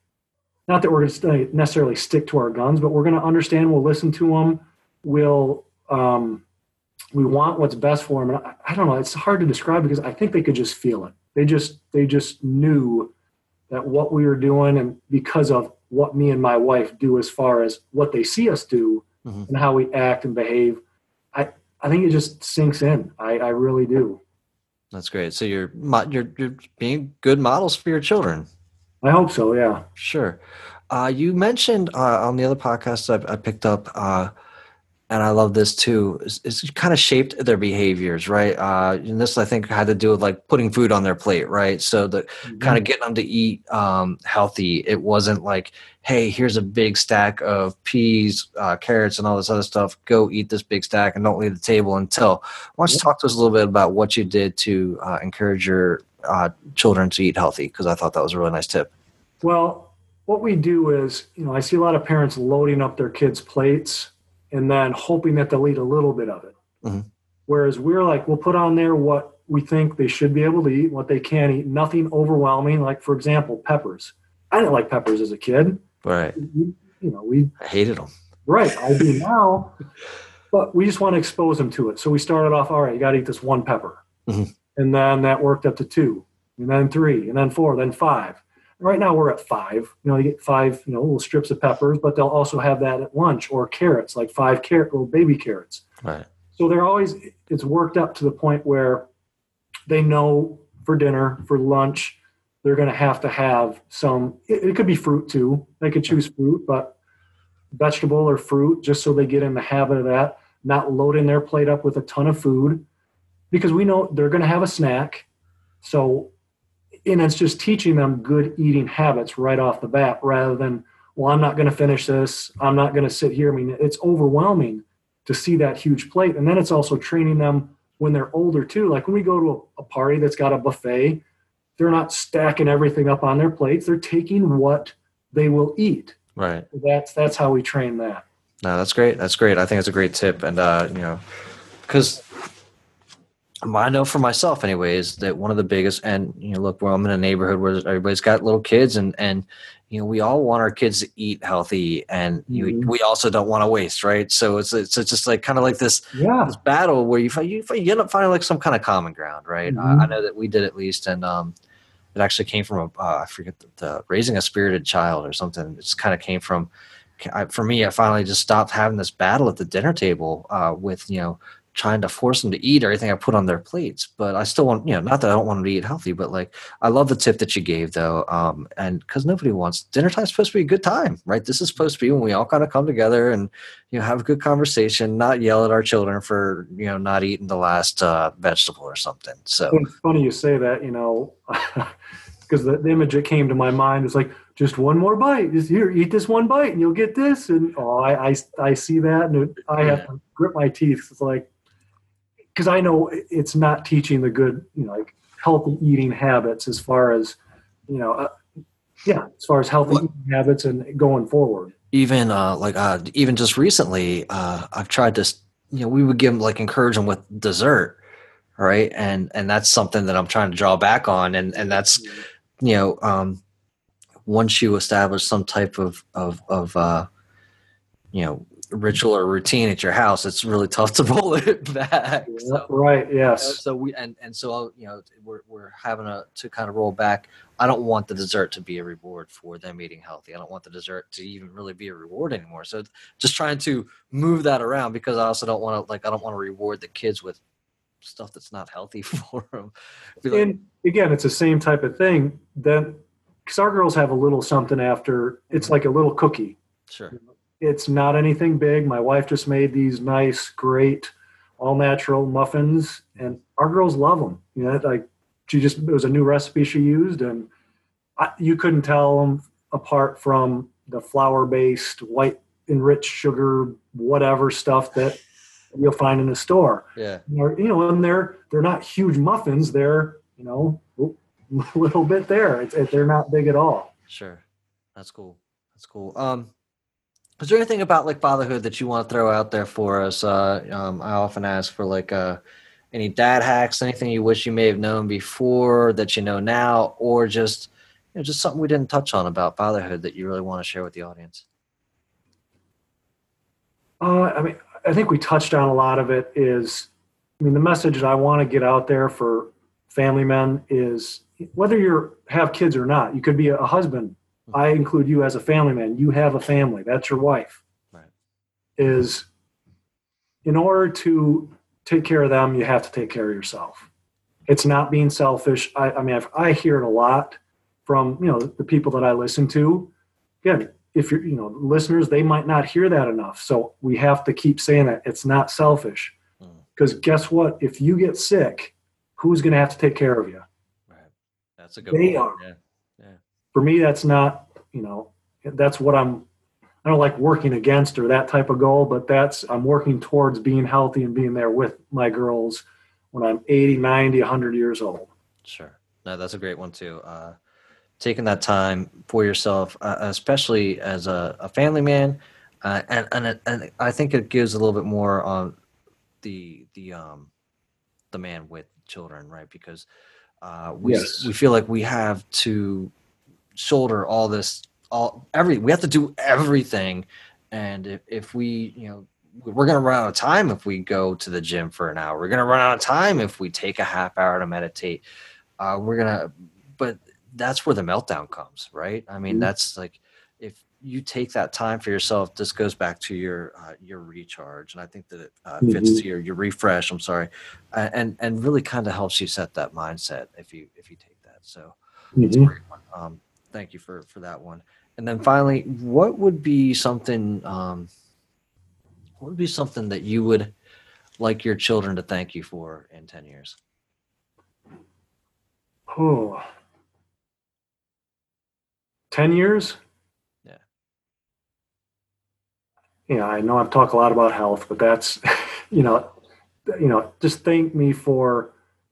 not that we're going to necessarily stick to our guns, but we're going to understand, we'll listen to them. We'll, um, we want what's best for them. And I, I don't know, it's hard to describe because I think they could just feel it. They just, they just knew that what we were doing, and because of what me and my wife do as far as what they see us do mm-hmm. and how we act and behave, I, I think it just sinks in. I, I really do. That's great. So you're, you're, you're being good models for your children. I hope so. Yeah. Sure. Uh, you mentioned uh, on the other podcast I, I picked up, uh, and I love this too, is, is kind of shaped their behaviors, right? Uh, and this, I think, had to do with like putting food on their plate, right? So the mm-hmm. kind of getting them to eat um, healthy. It wasn't like, hey, here's a big stack of peas, uh, carrots, and all this other stuff. Go eat this big stack and don't leave the table until. Why don't you talk to us a little bit about what you did to uh, encourage your uh, children to eat healthy? Because I thought that was a really nice tip. Well, what we do is, you know, I see a lot of parents loading up their kids' plates and then hoping that they'll eat a little bit of it. Mm-hmm. Whereas we're like, we'll put on there what we think they should be able to eat, what they can eat, nothing overwhelming. Like, for example, peppers. I didn't like peppers as a kid. Right. We, you know, we I hated them. Right. I do now, but we just want to expose them to it. So we started off, all right, you got to eat this one pepper. Mm-hmm. And then that worked up to two, and then three, and then four, then five. Right now we're at five. You know, you get five, you know, little strips of peppers, but they'll also have that at lunch, or carrots, like five carrot, little baby carrots. Right. So they're always, it's worked up to the point where they know for dinner, for lunch, they're going to have to have some, it, it could be fruit too. They could choose fruit, but vegetable or fruit, just so they get in the habit of that, not loading their plate up with a ton of food, because we know they're going to have a snack. So, and it's just teaching them good eating habits right off the bat, rather than, well, I'm not going to finish this. I'm not going to sit here. I mean, it's overwhelming to see that huge plate. And then it's also training them when they're older too. Like when we go to a, a party that's got a buffet, they're not stacking everything up on their plates. They're taking what they will eat. Right. That's, that's how we train that. No, that's great. That's great. I think it's a great tip. And, uh, you know, because I know for myself anyways, that one of the biggest, and, you know, look, well, I'm in a neighborhood where everybody's got little kids, and, and, you know, we all want our kids to eat healthy, and mm-hmm. you, we also don't want to waste. Right. So it's, it's, it's just like kind of like this, yeah. this battle where you find, you, find, you end up finding like some kind of common ground. Right. Mm-hmm. Uh, I know that we did at least. And, um, it actually came from, a, uh, I forget the, the raising a spirited child or something. It just kind of came from, I, for me, I finally just stopped having this battle at the dinner table uh, with, you know, trying to force them to eat everything I put on their plates. But I still want, you know, not that I don't want them to eat healthy, but like, I love the tip that you gave though. Um, and because nobody wants, dinner time is supposed to be a good time, right? This is supposed to be when we all kind of come together and, you know, have a good conversation, not yell at our children for, you know, not eating the last uh, vegetable or something. So it's funny you say that, you know, because the, the image that came to my mind was like, just one more bite. Just here, eat this one bite and you'll get this. And oh, I, I, I see that. And I have to grip my teeth. It's like, because I know it's not teaching the good, you know, like healthy eating habits as far as, you know, uh, yeah, as far as healthy what? eating habits and going forward. Even uh, like uh, even just recently, uh, I've tried to, you know, we would give them, like, encourage them with dessert, right? And and that's something that I'm trying to draw back on, and and that's, you know, um, once you establish some type of of of uh, you know, ritual or routine at your house, it's really tough to roll it back. So, right. Yes. You know, so we and and so you know we're we're having a to kind of roll back. I don't want the dessert to be a reward for them eating healthy. I don't want the dessert to even really be a reward anymore. So just trying to move that around, because I also don't want to like I don't want to reward the kids with stuff that's not healthy for them. Like, and again, it's the same type of thing. Then, because our girls have a little something after. It's like a little cookie. Sure. It's not anything big. My wife just made these nice, great, all natural muffins, and our girls love them. You know, like she just, it was a new recipe she used, and I, you couldn't tell them apart from the flour-based white enriched sugar, whatever stuff that you'll find in the store. Yeah. Or, you know, and they're they're not huge muffins. They're, you know, a little bit there. It's, it, they're not big at all. Sure. That's cool. That's cool. Um, is there anything about like fatherhood that you want to throw out there for us? Uh, um, I often ask for like uh, any dad hacks, anything you wish you may have known before that you know now, or just you know, just something we didn't touch on about fatherhood that you really want to share with the audience. Uh, I mean, I think we touched on a lot of it. Is I mean, the message that I want to get out there for family men is whether you have kids or not, you could be a husband. I include you as a family man. You have a family. That's your wife. Right. Is in order to take care of them, you have to take care of yourself. It's not being selfish. I, I mean, I've, I hear it a lot from, you know, the people that I listen to. Again, if you're, you know, listeners, they might not hear that enough. So we have to keep saying that it's not selfish. Because mm. guess what? If you get sick, who's going to have to take care of you? Right. That's a good They point. are. Yeah. Yeah. For me, that's not, you know, that's what I'm, I don't like working against or that type of goal, but that's, I'm working towards being healthy and being there with my girls when I'm eighty, ninety, one hundred years old. Sure. No, that's a great one too. Uh, taking that time for yourself, uh, especially as a, a family man. Uh, and, and, it, and I think it gives a little bit more on the, the, um, the man with children, right? Because uh, we, Yes. we feel like we have to shoulder all this, all every we have to do everything, and if, if we you know we're going to run out of time if we go to the gym for an hour, we're going to run out of time if we take a half hour to meditate, uh we're gonna but that's where the meltdown comes, right? I mean, mm-hmm. that's like if you take that time for yourself, this goes back to your uh, your recharge, and I think that it uh, fits mm-hmm. to your your refresh, I'm sorry, uh, and and really kind of helps you set that mindset if you if you take that. So mm-hmm. it's a great one. um Thank you for, for that one. And then finally, what would be something, um, what would be something that you would like your children to thank you for in ten years? Oh, ten years? Yeah. Yeah, I know I've talked a lot about health, but that's, you know, you know, just thank me for,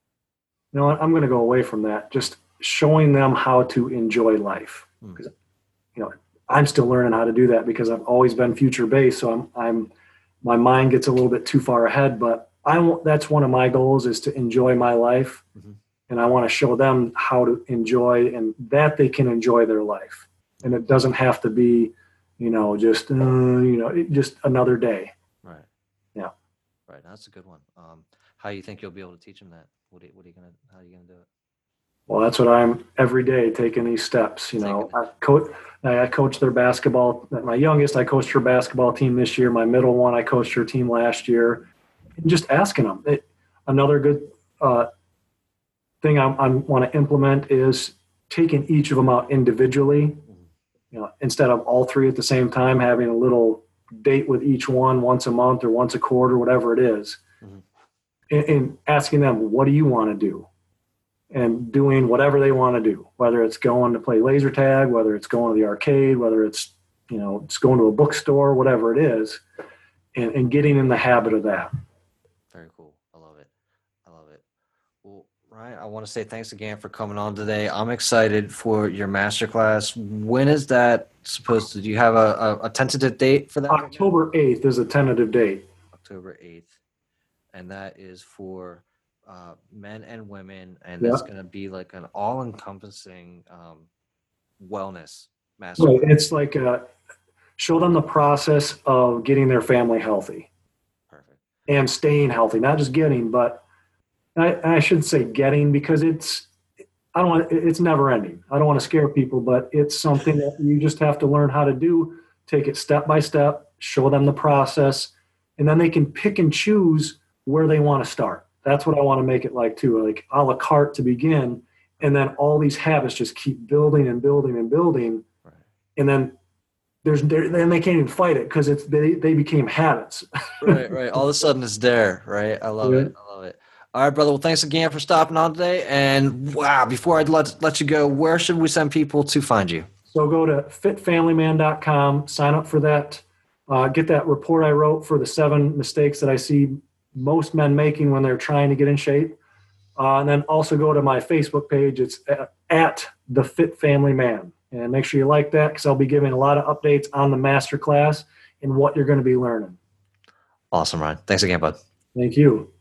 you know what, I'm going to go away from that. Just showing them how to enjoy life. Because, you know, I'm still learning how to do that because I've always been future based. So I'm, I'm, my mind gets a little bit too far ahead, but I want, that's one of my goals is to enjoy my life. Mm-hmm. And I want to show them how to enjoy and that they can enjoy their life. And it doesn't have to be, you know, just, uh, you know, just another day. Right. Yeah. Right. That's a good one. Um, how do you think you'll be able to teach them that? What are you, what are you going to, how are you going to do it? Well, that's what I'm every day taking these steps. You know, I coach, I coach their basketball. My youngest, I coached her basketball team this year. My middle one, I coached her team last year. And just asking them. It, another good uh, thing I, I want to implement is taking each of them out individually. You know, instead of all three at the same time, having a little date with each one once a month or once a quarter, whatever it is, mm-hmm. and, and asking them, what do you want to do? And doing whatever they want to do, whether it's going to play laser tag, whether it's going to the arcade, whether it's, you know, it's going to a bookstore, whatever it is, and, and getting in the habit of that. Very cool. I love it. I love it. Well, Ryan, I want to say thanks again for coming on today. I'm excited for your masterclass. When is that supposed to, do you have a, a, a tentative date for that? October eighth is a tentative date. October eighth. And that is for uh men and women, and that's yeah. going to be like an all-encompassing um wellness master. Right. It's like uh show them the process of getting their family healthy. Perfect. And staying healthy, not just getting, but I, I should say getting, because it's I don't want it's never ending. I don't want to scare people, but it's something that you just have to learn how to do. Take it step by step, show them the process, and then they can pick and choose where they want to start. That's what I want to make it like too, like a la carte to begin. And then all these habits just keep building and building and building. Right. And then there's, then they can't even fight it because it's, they, they became habits. Right. Right. All of a sudden it's there. Right. I love yeah. it. I love it. All right, brother. Well, thanks again for stopping on today. And wow, before I let, let you go, where should we send people to find you? So go to fit family man dot com, sign up for that Uh, get that report I wrote for the seven mistakes that I see most men making when they're trying to get in shape. Uh, and then also go to my Facebook page. It's at, at The Fit Family Man. And make sure you like that, because I'll be giving a lot of updates on the masterclass and what you're going to be learning. Awesome, Ryan. Thanks again, bud. Thank you.